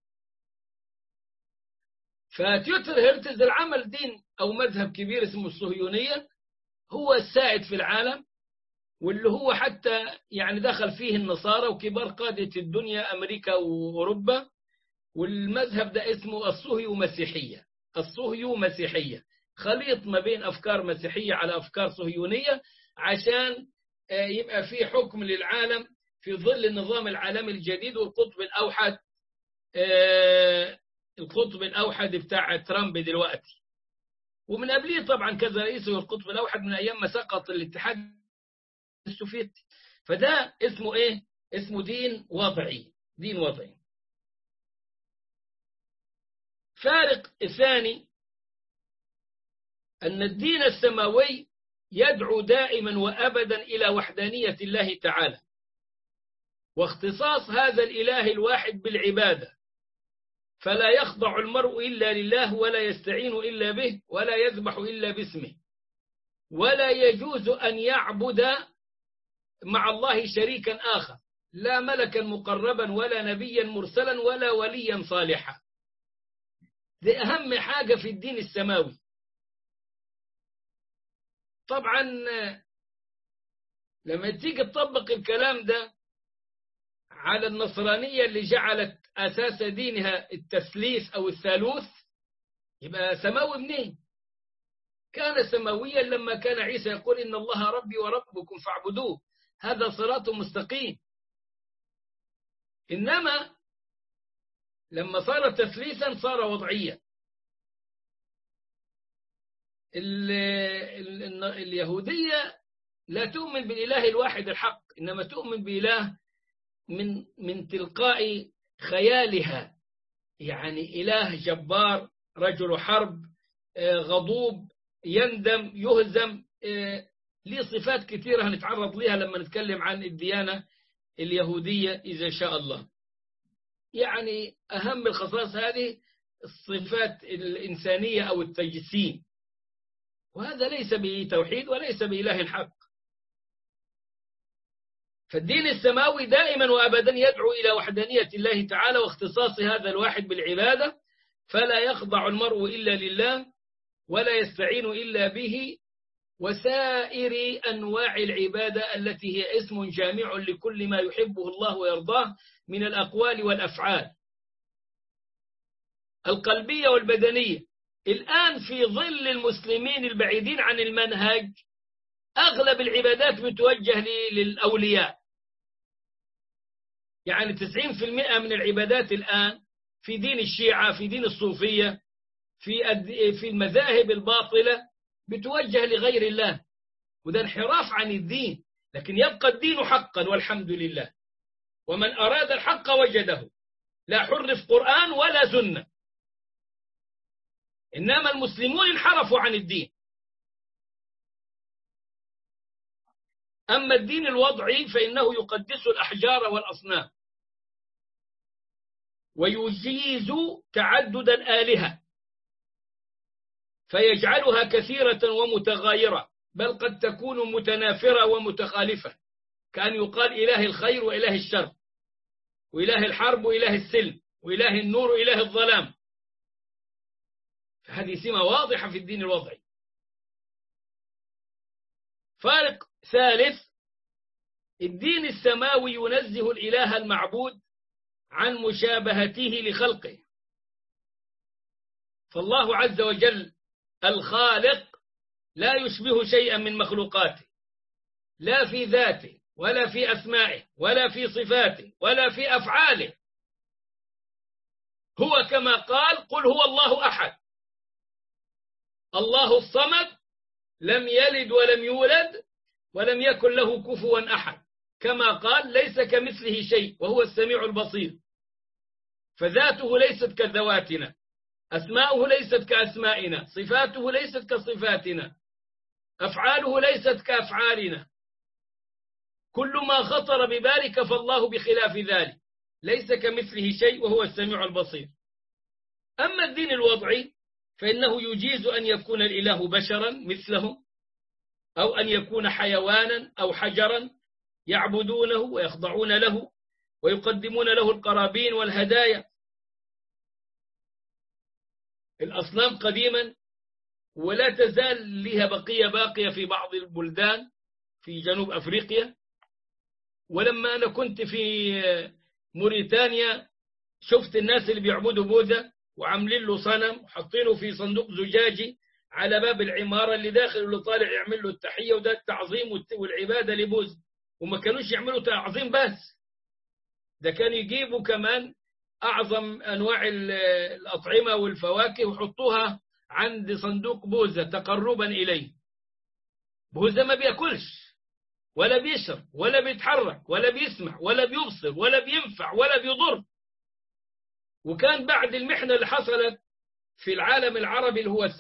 فتيوتر هيرتزل عمل دين أو مذهب كبير اسمه الصهيونية، هو السائد في العالم، واللي هو حتى يعني دخل فيه النصارى وكبار قادة الدنيا أمريكا وأوروبا. والمذهب ده اسمه الصهيو مسيحية. الصهيو مسيحية خليط ما بين أفكار مسيحية على أفكار صهيونية، عشان يبقى في حكم للعالم في ظل النظام العالمي الجديد والقطب الأوحد. القطب الأوحد بتاع ترامب دلوقتي، ومن قبله طبعا كذا رئيس القطب الأوحد من أيام ما سقط الاتحاد السوفيتي. فده اسمه إيه؟ اسمه دين وضعي. دين وضعي. فارق الثاني أن الدين السماوي يدعو دائما وأبدا إلى وحدانية الله تعالى، واختصاص هذا الإله الواحد بالعبادة، فلا يخضع المرء إلا لله، ولا يستعين إلا به، ولا يذبح إلا باسمه، ولا يجوز أن يعبد مع الله شريكا آخر، لا ملكا مقربا ولا نبيا مرسلا ولا وليا صالحا. دي أهم حاجة في الدين السماوي. طبعا لما تيجي تطبق الكلام ده على النصرانية اللي جعلت أساس دينها التثليث أو الثالوث، يبقى سماوي منين؟ كان سماويا لما كان عيسى يقول إن الله ربي وربكم فاعبدوه، هذا صراط مستقيم. إنما لما صار تثليثا صار وضعيا. اليهودية لا تؤمن بالإله الواحد الحق، إنما تؤمن بإله من تلقاء خيالها، يعني إله جبار، رجل حرب، غضوب، يندم، يهزم، ليه صفات كثيرة هنتعرض لها لما نتكلم عن الديانة اليهودية إذا شاء الله. يعني أهم الخصائص هذه الصفات الإنسانية أو التجسيم، وهذا ليس بتوحيد وليس بإله حق. فالدين السماوي دائما وأبدا يدعو إلى وحدانية الله تعالى واختصاص هذا الواحد بالعبادة، فلا يخضع المرء إلا لله ولا يستعين إلا به، وسائر أنواع العبادة التي هي اسم جامع لكل ما يحبه الله ويرضاه من الأقوال والأفعال القلبية والبدنية. الآن في ظل المسلمين البعيدين عن المنهج أغلب العبادات متوجه للأولياء، يعني 90% من العبادات الآن في دين الشيعة، في دين الصوفية، في المذاهب الباطلة بتوجه لغير الله، وده انحراف عن الدين. لكن يبقى الدين حقا والحمد لله، ومن أراد الحق وجده، لا حرف قرآن ولا سنة. إنما المسلمون انحرفوا عن الدين. أما الدين الوضعي فإنه يقدس الأحجار والأصنام ويجيز تعدد الآلهة، فيجعلها كثيرة ومتغايرة، بل قد تكون متنافرة ومتخالفة، كأن يقال إله الخير وإله الشر، وإله الحرب وإله السلم، وإله النور وإله الظلام. فهذه سمة واضحة في الدين الوضعي. فارق ثالث: الدين السماوي ينزه الإله المعبود عن مشابهته لخلقه، فالله عز وجل الخالق لا يشبه شيئا من مخلوقاته، لا في ذاته ولا في أسمائه ولا في صفاته ولا في أفعاله. هو كما قال: قل هو الله أحد الله الصمد لم يلد ولم يولد ولم يكن له كفوا أحد، كما قال: ليس كمثله شيء وهو السميع البصير. فذاته ليست كذواتنا، أسماؤه ليست كأسمائنا، صفاته ليست كصفاتنا، أفعاله ليست كأفعالنا. كل ما خطر ببالك فالله بخلاف ذلك، ليس كمثله شيء وهو السميع البصير. أما الدين الوضعي فإنه يجيز أن يكون الإله بشرا مثلهم، أو أن يكون حيوانا أو حجرا يعبدونه ويخضعون له ويقدمون له القرابين والهدايا. الأصنام قديما ولا تزال لها بقية باقية في بعض البلدان في جنوب أفريقيا. ولما أنا كنت في موريتانيا شفت الناس اللي بيعبدوا بوذا وعاملين له صنم وحاطينه في صندوق زجاجي على باب العمارة، اللي داخل واللي طالع يعمل له التحية، وده التعظيم والعبادة لبوذا. وما كانوش يعملوا تعظيم بس، ده كان يجيبوا كمان أعظم أنواع الأطعمة والفواكه وحطوها عند صندوق بوذا تقربا إليه. بوذا ما بيأكلش ولا بيشرب ولا بيتحرك ولا بيسمع ولا بيبصر ولا بينفع ولا بيضر. وكان بعد المحنة اللي حصلت في العالم العربي اللي هو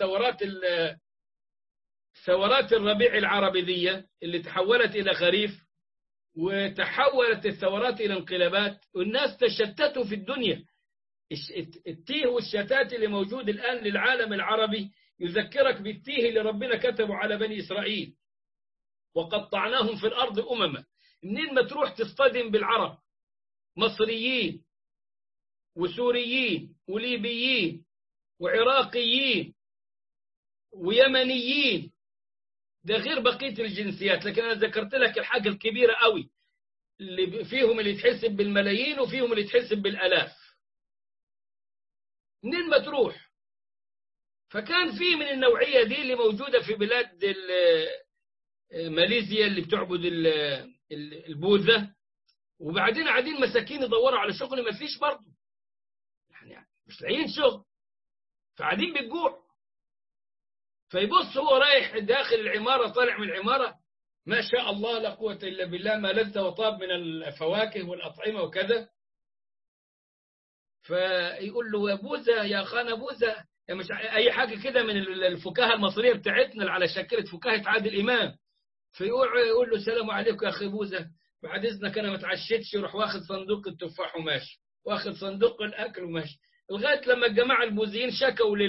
ثورات الربيع العربي ذي اللي تحولت إلى خريف، وتحولت الثورات إلى انقلابات، والناس تشتتوا في الدنيا. التيه والشتات اللي موجود الآن للعالم العربي يذكرك بالتيه اللي ربنا كتبه على بني إسرائيل: وقطعناهم في الأرض أمما. منين ما تروح تصطدم بالعرب، مصريين وسوريين وليبيين وعراقيين ويمنيين، ده غير بقية الجنسيات. لكن أنا ذكرت لك الحاجة الكبيرة قوي: اللي فيهم اللي يتحسب بالملايين وفيهم اللي يتحسب بالآلاف. منين ما تروح. فكان في من النوعية دي اللي موجودة في بلاد ماليزيا اللي بتعبد البوذا، وبعدين قاعدين مساكين يدوروا على شغل ما فيش برضه، يعني مش لاقيين شغل، فقاعدين بالجوع. فيبص هو رايح داخل العمارة، طالع من العمارة، ما شاء الله لا قوة إلا بالله، ما لذ وطاب من الفواكه والأطعمة وكذا. فيقول له يا بوذا، يا خان بوذا، يا مش أي حاجة كده من الفكاهة المصرية بتاعتنا على شكلة فكاهة عادل إمام. فيقول له السلام عليكم يا أخي بوذا، بعد إذنك أنا ما اتعشتش. يروح واخد صندوق التفاح وماشي، واخد صندوق الأكل وماشي، لغاية لما الجماعة البوذيين شكوا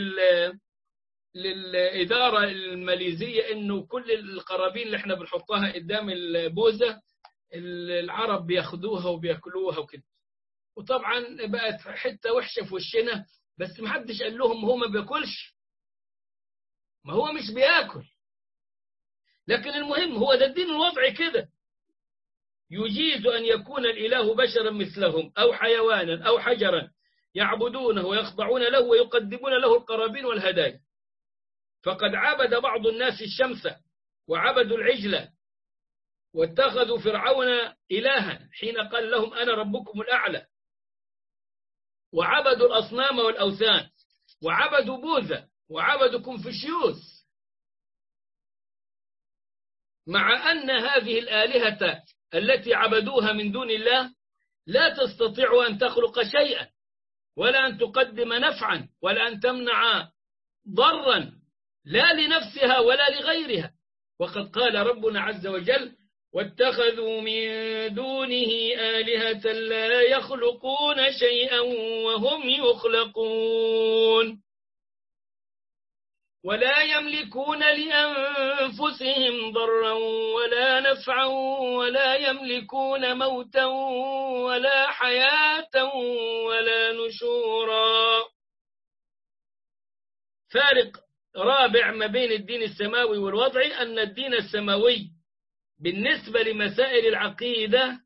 للإدارة الماليزية إنه كل القرابين اللي احنا بنحطها قدام البوذا العرب بياخدوها وبياكلوها وكده. وطبعا بقت حتة وحشة في وشنا، بس محدش قال لهم هو ما بياكلش، ما هو مش بياكل. لكن المهم هو ده الدين الوضعي كده، يجيز أن يكون الإله بشرا مثلهم أو حيوانا أو حجرا يعبدونه ويخضعون له ويقدمون له القرابين والهدايا. فقد عبد بعض الناس الشمس وعبدوا العجل واتخذوا فرعون إلها حين قال لهم أنا ربكم الأعلى، وعبدوا الأصنام والأوثان، وعبدوا بوذا، وعبدوا كونفوشيوس، مع أن هذه الآلهة التي عبدوها من دون الله لا تستطيع أن تخلق شيئا، ولا أن تقدم نفعا، ولا أن تمنع ضرا، لا لنفسها ولا لغيرها. وقد قال ربنا عز وجل واتخذوا من دونه آلهة لا يخلقون شيئا وهم يخلقون ولا يملكون لأنفسهم ضرا ولا نفعا ولا يملكون موتا ولا حياة ولا نشورا. فارق رابع ما بين الدين السماوي والوضعي أن الدين السماوي بالنسبة لمسائل العقيدة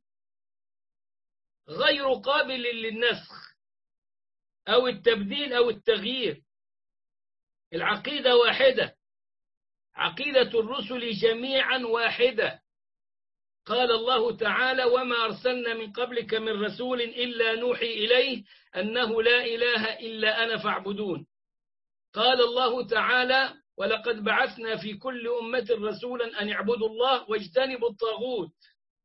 غير قابل للنسخ أو التبديل أو التغيير. العقيدة واحدة، عقيدة الرسل جميعا واحدة. قال الله تعالى وما أرسلنا من قبلك من رسول إلا نوحي إليه أنه لا إله إلا أنا فاعبدون. قال الله تعالى ولقد بعثنا في كل أمة رسولا أن اعبدوا الله واجتنبوا الطاغوت.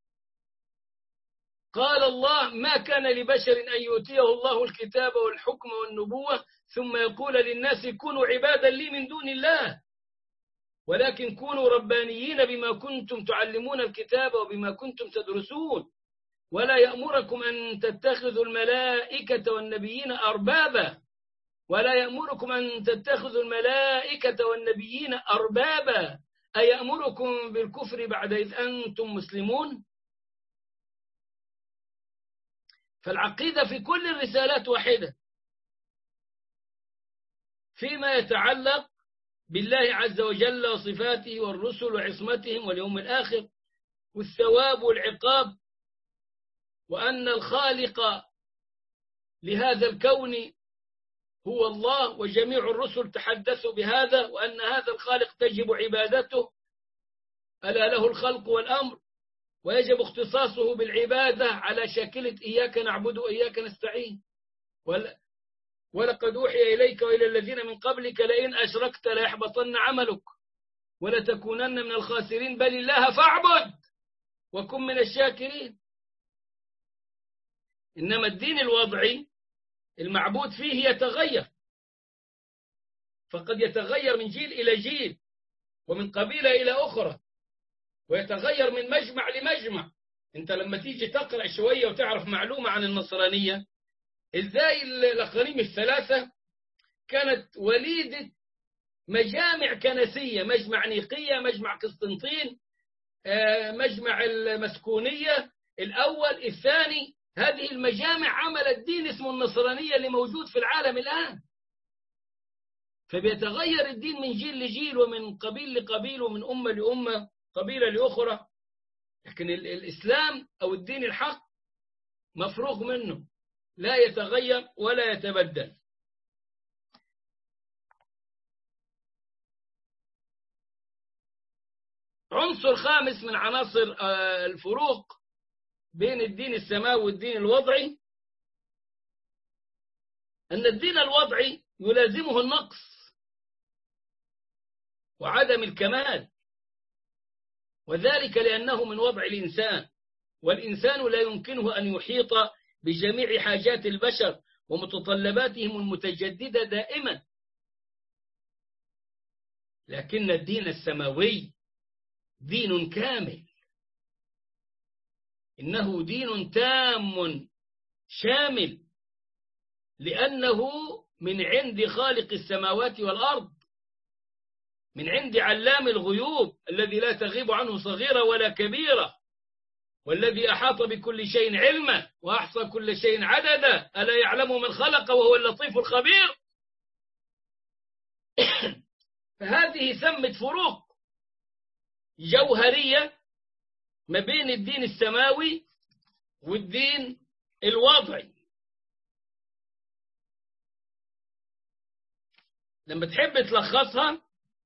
قال الله ما كان لبشر أن يؤتيه الله الكتاب والحكم والنبوة ثم يقول للناس كونوا عبادا لي من دون الله ولكن كونوا ربانيين بما كنتم تعلمون الكتاب وبما كنتم تدرسون ولا يأمركم أن تتخذوا الملائكة والنبيين أربابا ولا يأمركم أن تتخذوا الملائكة والنبيين أربابا أيأمركم بالكفر بعد إذ أنتم مسلمون. فالعقيدة في كل الرسالات واحدة فيما يتعلق بالله عز وجل وصفاته والرسل وعصمتهم واليوم الآخر والثواب والعقاب، وأن الخالق لهذا الكون هو الله وجميع الرسل تحدثوا بهذا، وأن هذا الخالق تجب عبادته ألا له الخلق والأمر ويجب اختصاصه بالعبادة على شاكلة إياك نعبد وإياك نستعين. ولقد أوحي إليك وإلى الذين من قبلك لئن أشركت ليحبطن عملك ولتكونن من الخاسرين بل الله فاعبد وكن من الشاكرين. إنما الدين الوضعي المعبود فيه يتغير، فقد يتغير من جيل إلى جيل ومن قبيلة إلى أخرى ويتغير من مجمع لمجمع. أنت لما تيجي تقرأ شوية وتعرف معلومة عن النصرانية إزاي الأقاليم الثلاثة كانت وليدة مجامع كنسية، مجمع نيقية، مجمع قسطنطين، مجمع المسكونية الأول الثاني. هذه المجامع عملت دين اسمه النصرانية اللي موجود في العالم الآن. فبيتغير الدين من جيل لجيل ومن قبيل لقبيل ومن أمة لأمة قبيلة لأخرى. لكن الإسلام أو الدين الحق مفروغ منه، لا يتغير ولا يتبدل. عنصر خامس من عناصر الفروق بين الدين السماوي والدين الوضعي، أن الدين الوضعي يلازمه النقص وعدم الكمال، وذلك لأنه من وضع الإنسان، والإنسان لا يمكنه أن يحيط بجميع حاجات البشر ومتطلباتهم المتجددة دائما. لكن الدين السماوي دين كامل، إنه دين تام شامل، لأنه من عند خالق السماوات والأرض، من عند علام الغيوب الذي لا تغيب عنه صغيرة ولا كبيرة، والذي أحاط بكل شيء علما وأحصى كل شيء عددا، ألا يعلم من خلق وهو اللطيف الخبير. فهذه ثمة فروق جوهرية ما بين الدين السماوي والدين الوضعي. لما تحب تلخصها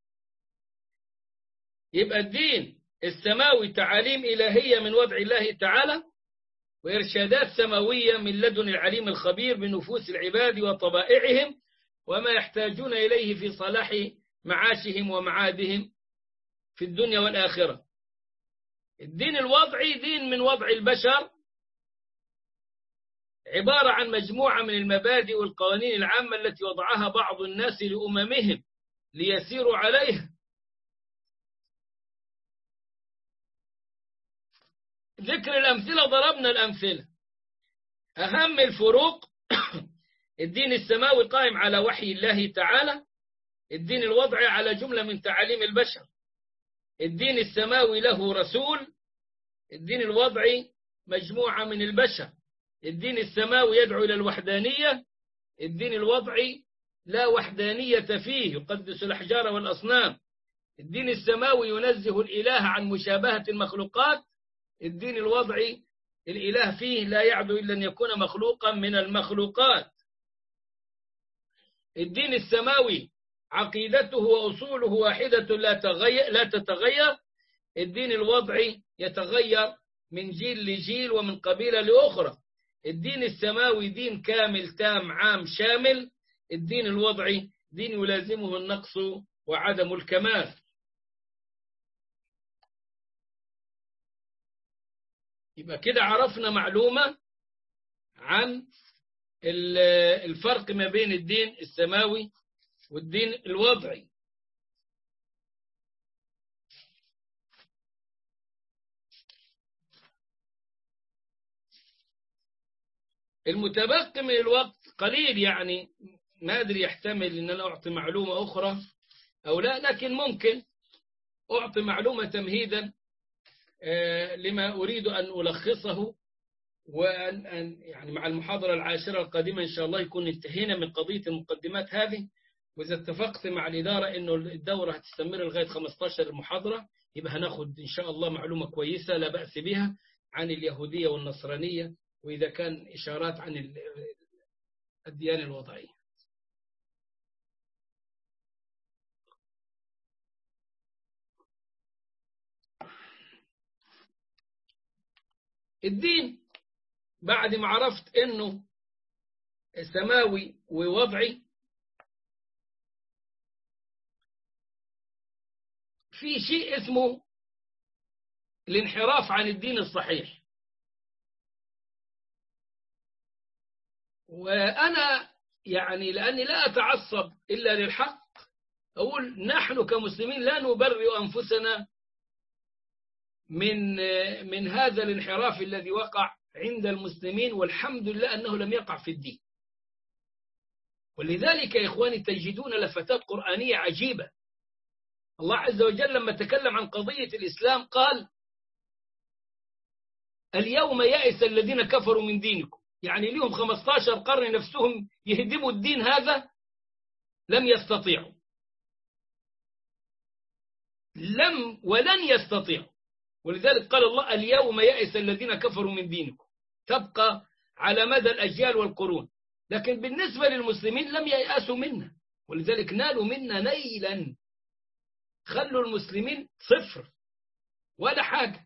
يبقى الدين السماوي تعاليم إلهية من وضع الله تعالى، وإرشادات سماوية من لدن العليم الخبير بنفوس العباد وطبائعهم وما يحتاجون إليه في صلاح معاشهم ومعادهم في الدنيا والآخرة. الدين الوضعي دين من وضع البشر، عبارة عن مجموعة من المبادئ والقوانين العامة التي وضعها بعض الناس لأممهم ليسيروا عليها. ذكر الأمثلة، ضربنا الأمثلة. أهم الفروق الدين السماوي قائم على وحي الله تعالى، الدين الوضعي على جملة من تعاليم البشر. الدين السماوي له رسول، الدين الوضعي مجموعة من البشر. الدين السماوي يدعو إلى الوحدانية، الدين الوضعي لا وحدانية فيه، يقدس الأحجار والأصنام. الدين السماوي ينزه الإله عن مشابهة المخلوقات، الدين الوضعي الإله فيه لا يعدو إلا أن يكون مخلوقا من المخلوقات. الدين السماوي عقيدته وأصوله واحدة لا تتغير، الدين الوضعي يتغير من جيل لجيل ومن قبيلة لأخرى. الدين السماوي دين كامل تام عام شامل، الدين الوضعي دين يلازمه النقص وعدم الكمال. يبقى كده عرفنا معلومة عن الفرق ما بين الدين السماوي والدين الوضعي. المتبقي من الوقت قليل، يعني ما أدري يحتمل أن أنا أعطي معلومة أخرى أو لا، لكن ممكن أعطي معلومة تمهيدا لما أريد أن ألخصه، وأن يعني مع المحاضرة العاشرة القادمة إن شاء الله يكون انتهينا من قضية المقدمات هذه. وإذا اتفقت مع الإدارة إنه الدورة هتستمر لغاية 15 محاضرة، يبقى هناخد إن شاء الله معلومة كويسة لا بأس بها عن اليهودية والنصرانية، وإذا كان إشارات عن الديانة الوضعية. الدين بعد ما عرفت إنه سماوي ووضعي، في شيء اسمه الانحراف عن الدين الصحيح. وأنا يعني لأني لا أتعصب إلا للحق أقول نحن كمسلمين لا نبرئ أنفسنا من هذا الانحراف الذي وقع عند المسلمين، والحمد لله أنه لم يقع في الدين. ولذلك يا إخواني تجدون لفتات قرآنية عجيبة. الله عز وجل لما تكلم عن قضية الإسلام قال اليوم يئس الذين كفروا من دينكم، يعني لهم 15 قرن نفسهم يهدموا الدين هذا، لم يستطيعوا، ولن يستطيعوا. ولذلك قال الله اليوم يئس الذين كفروا من دينكم، تبقى على مدى الأجيال والقرون. لكن بالنسبة للمسلمين لم ييأسوا منا، ولذلك نالوا منا نيلا، خلوا المسلمين صفر ولا حاجة.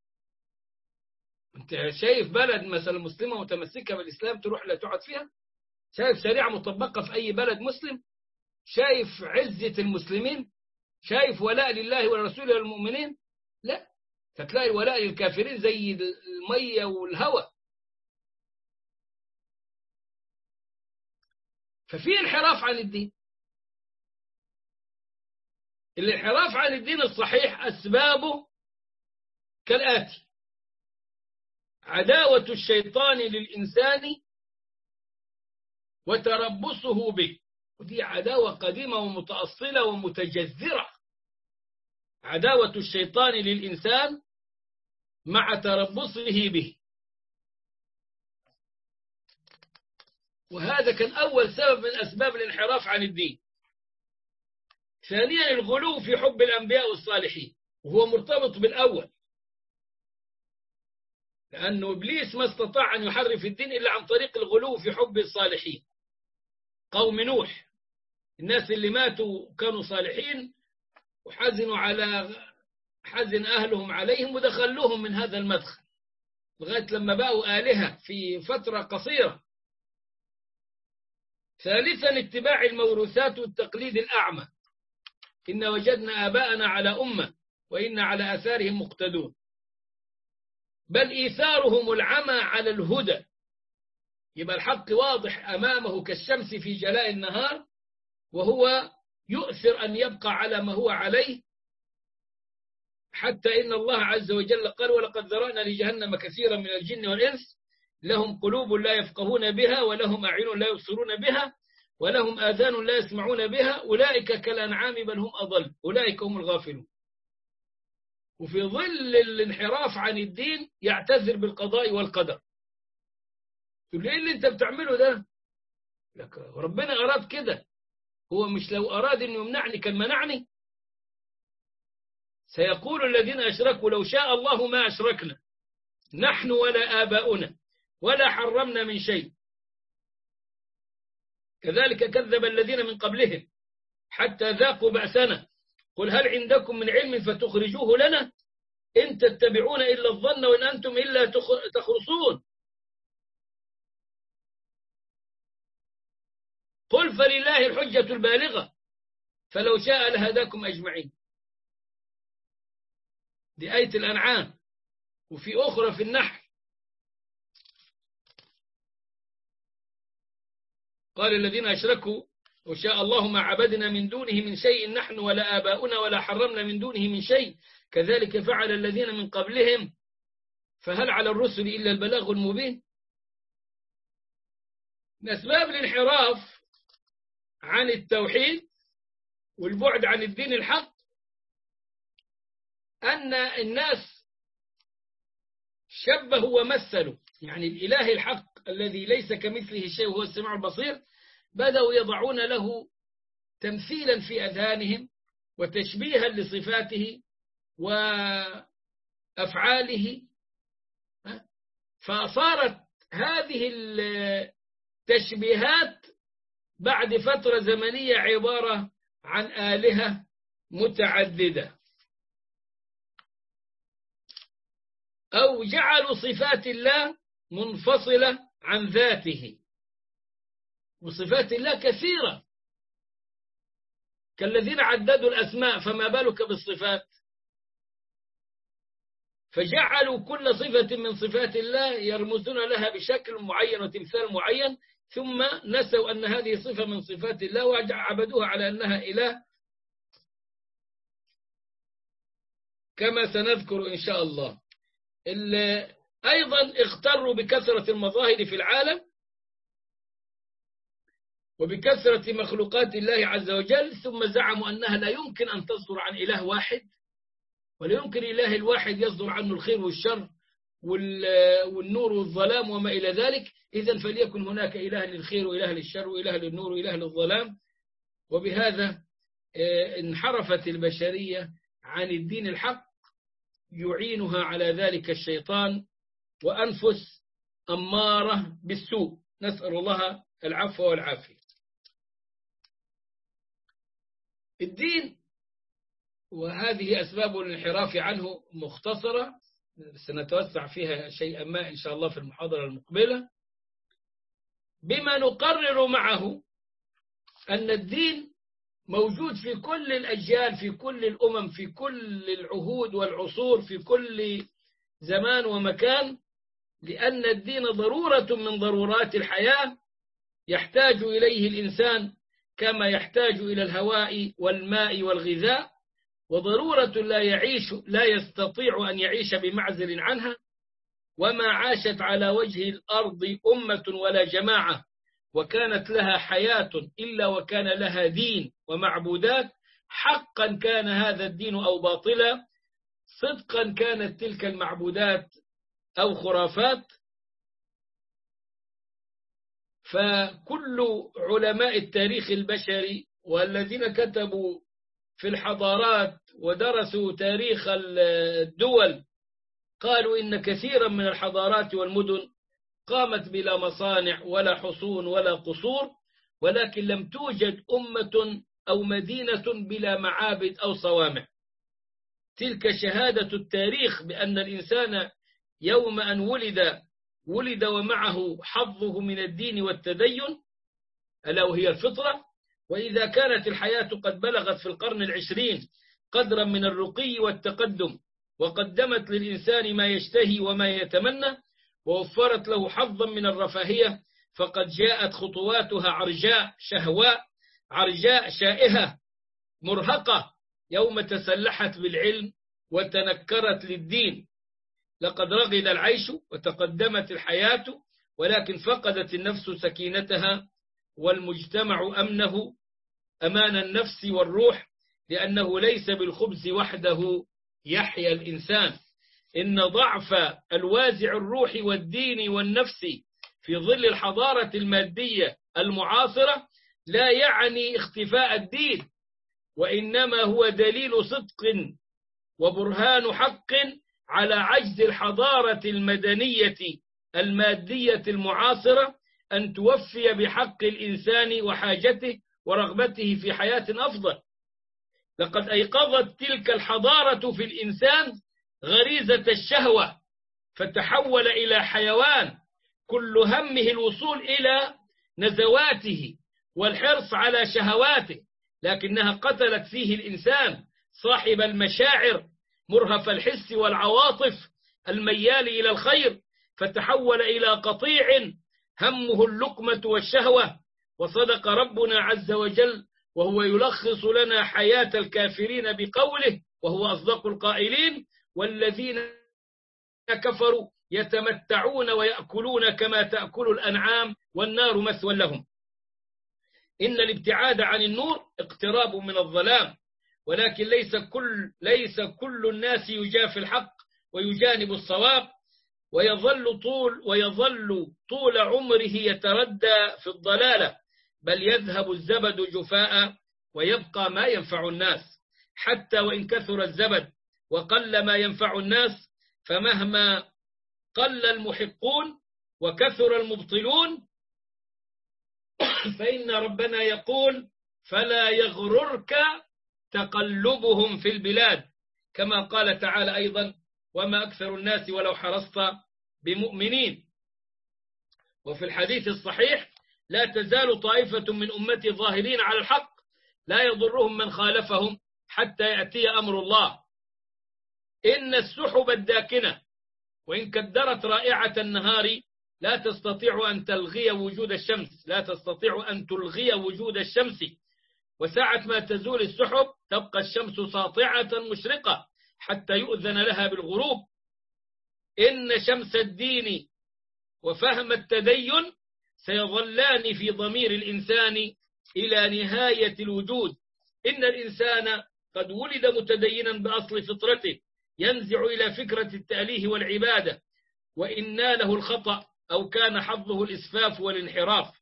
انت شايف بلد مثلا مسلمة متمسكة بالإسلام تروح لا تقعد فيها؟ شايف شريعة مطبقة في أي بلد مسلم؟ شايف عزة المسلمين؟ شايف ولاء لله ورسوله والمؤمنين؟ لا، فتلاقي الولاء للكافرين زي المية والهواء. ففي انحراف عن الدين. الانحراف عن الدين الصحيح أسبابه كالآتي: عداوة الشيطان للإنسان وتربصه به، ودي عداوة قديمة ومتأصلة ومتجذرة. عداوة الشيطان للإنسان مع تربصه به، وهذا كان أول سبب من أسباب الانحراف عن الدين. ثانيا الغلو في حب الأنبياء والصالحين، وهو مرتبط بالأول، لأنه إبليس ما استطاع أن يحرف الدين إلا عن طريق الغلو في حب الصالحين. قوم نوح، الناس اللي ماتوا كانوا صالحين وحزنوا على حزن أهلهم عليهم ودخلوهم من هذا المدخل لغاية لما بقوا آلهة في فترة قصيرة. ثالثا اتباع الموروثات والتقليد الأعمى، إن وجدنا آباءنا على أمة وإن على آثارهم مقتدون، بل إيثارهم العمى على الهدى. يبقى الحق واضح أمامه كالشمس في جلاء النهار، وهو يؤثر أن يبقى على ما هو عليه، حتى إن الله عز وجل قال: ولقد ذرأنا لجهنم كثيرا من الجن والإنس لهم قلوب لا يفقهون بها ولهم أعين لا يبصرون بها ولهم آذان لا يسمعون بها أولئك كالأنعام بل هم أضل أولئك هم الغافلون. وفي ظل الانحراف عن الدين يعتذر بالقضاء والقدر. تقول لي إيه اللي أنت بتعمله ده؟ لك ربنا أراد كده، هو مش لو أراد أن يمنعني كان منعني؟ سيقول الذين أشركوا لو شاء الله ما أشركنا نحن ولا آباؤنا ولا حرمنا من شيء كذلك كذب الذين من قبلهم حتى ذاقوا بأسنا قل هل عندكم من علم فتخرجوه لنا إن تتبعون إلا الظن وإن أنتم إلا تخرصون قل فلله الحجة البالغة فلو شاء لهداكم أجمعين. دي آية الأنعام. وفي أخرى في النحل قال الذين أشركوا وشاء الله ما عبدنا من دونه من شيء نحن ولا آباؤنا ولا حرمنا من دونه من شيء كذلك فعل الذين من قبلهم فهل على الرسل إلا البلاغ المبين. من أسباب الانحراف عن التوحيد والبعد عن الدين الحق أن الناس شبهوا ومثلوا، يعني الإله الحق الذي ليس كمثله شيء وهو السميع البصير بدأوا يضعون له تمثيلا في أذهانهم وتشبيها لصفاته وأفعاله، فصارت هذه التشبيهات بعد فترة زمنية عبارة عن آلهة متعددة، أو جعلوا صفات الله منفصلة عن ذاته، وصفات الله كثيرة كالذين عددوا الأسماء فما بالك بالصفات، فجعلوا كل صفة من صفات الله يرمزون لها بشكل معين وتمثال معين ثم نسوا أن هذه صفة من صفات الله وعبدوها على أنها إله كما سنذكر إن شاء الله. أيضا اغتروا بكثرة المظاهر في العالم وبكثرة مخلوقات الله عز وجل ثم زعموا أنها لا يمكن أن تصدر عن إله واحد ولا يمكن إله الواحد يصدر عنه الخير والشر والنور والظلام وما إلى ذلك، إذن فليكن هناك إله للخير وإله للشر وإله للنور وإله للظلام. وبهذا انحرفت البشرية عن الدين الحق يعينها على ذلك الشيطان وأنفس أمارة بالسوء، نسأل الله العفو والعافية. الدين، وهذه أسباب الانحراف عنه مختصرة سنتوسع فيها شيئا ما إن شاء الله في المحاضرة المقبلة، بما نقرر معه أن الدين موجود في كل الأجيال، في كل الأمم، في كل العهود والعصور، في كل زمان ومكان، لأن الدين ضرورة من ضرورات الحياة يحتاج إليه الإنسان كما يحتاج إلى الهواء والماء والغذاء، وضرورة لا يستطيع أن يعيش بمعزل عنها. وما عاشت على وجه الأرض أمة ولا جماعة وكانت لها حياة إلا وكان لها دين ومعبودات، حقا كان هذا الدين أو باطلا، صدقا كانت تلك المعبودات أو خرافات. فكل علماء التاريخ البشري والذين كتبوا في الحضارات ودرسوا تاريخ الدول قالوا إن كثيرا من الحضارات والمدن قامت بلا مصانع ولا حصون ولا قصور، ولكن لم توجد أمة أو مدينة بلا معابد أو صوامع. تلك شهادة التاريخ بأن الإنسان يوم أن ولد ومعه حظه من الدين والتدين، ألا وهي الفطرة. وإذا كانت الحياة قد بلغت في القرن العشرين قدرا من الرقي والتقدم، وقدمت للإنسان ما يشتهي وما يتمنى، ووفرت له حظا من الرفاهية، فقد جاءت خطواتها عرجاء شهواء، عرجاء شائهة مرهقة، يوم تسلحت بالعلم وتنكرت للدين. لقد رغد العيش وتقدمت الحياة، ولكن فقدت النفس سكينتها والمجتمع أمنه، أمان النفس والروح، لأنه ليس بالخبز وحده يحيا الإنسان. إن ضعف الوازع الروح والدين والنفس في ظل الحضارة المادية المعاصرة لا يعني اختفاء الدين، وإنما هو دليل صدق وبرهان حق على عجز الحضارة المدنية المادية المعاصرة أن توفي بحق الإنسان وحاجته ورغبته في حياة أفضل. لقد أيقظت تلك الحضارة في الإنسان غريزة الشهوة، فتحول إلى حيوان كل همه الوصول إلى نزواته والحرص على شهواته، لكنها قتلت فيه الإنسان صاحب المشاعر مرهف الحس والعواطف الميال إلى الخير، فتحول إلى قطيع همه اللقمة والشهوة. وصدق ربنا عز وجل وهو يلخص لنا حياة الكافرين بقوله وهو أصدق القائلين: والذين كفروا يتمتعون ويأكلون كما تأكل الأنعام والنار مثوى لهم. إن الابتعاد عن النور اقتراب من الظلام، ولكن ليس كل الناس يجافي الحق ويجانب الصواب، ويظل طول عمره يتردى في الضلالة، بل يذهب الزبد جفاء ويبقى ما ينفع الناس. حتى وإن كثر الزبد وقل ما ينفع الناس، فمهما قل المحقون وكثر المبطلون، فإن ربنا يقول: فلا يغررك تقلبهم في البلاد، كما قال تعالى أيضا: وما أكثر الناس ولو حرصت بمؤمنين. وفي الحديث الصحيح: لا تزال طائفة من أمتي ظاهرين على الحق لا يضرهم من خالفهم حتى يأتي أمر الله. إن السحب الداكنة وإن كدرت رائعة النهار لا تستطيع أن تلغي وجود الشمس، وساعة ما تزول السحب تبقى الشمس ساطعة مشرقة حتى يؤذن لها بالغروب. إن شمس الدين وفهم التدين سيظلان في ضمير الإنسان إلى نهاية الوجود. إن الإنسان قد ولد متدينا بأصل فطرته ينزع إلى فكرة التأليه والعبادة، وإن ناله الخطأ أو كان حظه الإسفاف والانحراف.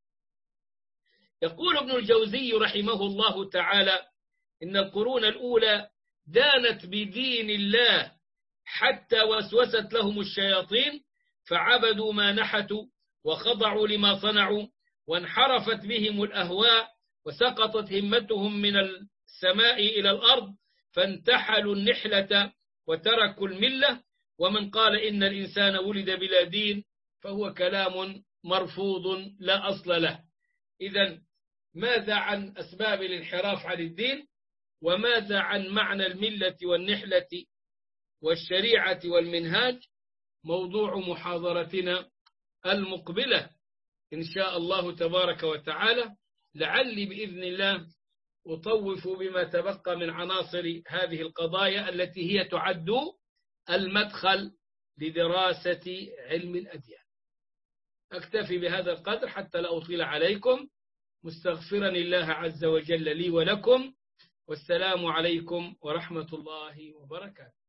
يقول ابن الجوزي رحمه الله تعالى: إن القرون الأولى دانت بدين الله حتى وسوست لهم الشياطين فعبدوا ما نحتوا وخضعوا لما صنعوا، وانحرفت بهم الأهواء وسقطت همتهم من السماء إلى الأرض، فانتحلوا النحلة وتركوا الملة. ومن قال إن الإنسان ولد بلا دين فهو كلام مرفوض لا أصل له. إذن ماذا عن أسباب الانحراف عن الدين؟ وماذا عن معنى الملة والنحلة والشريعة والمنهاج؟ موضوع محاضرتنا المقبلة إن شاء الله تبارك وتعالى، لعلي بإذن الله أطوف بما تبقى من عناصر هذه القضايا التي هي تعد المدخل لدراسة علم الأديان. أكتفي بهذا القدر حتى لا أطيل عليكم، مستغفرا الله عز وجل لي ولكم، والسلام عليكم ورحمة الله وبركاته.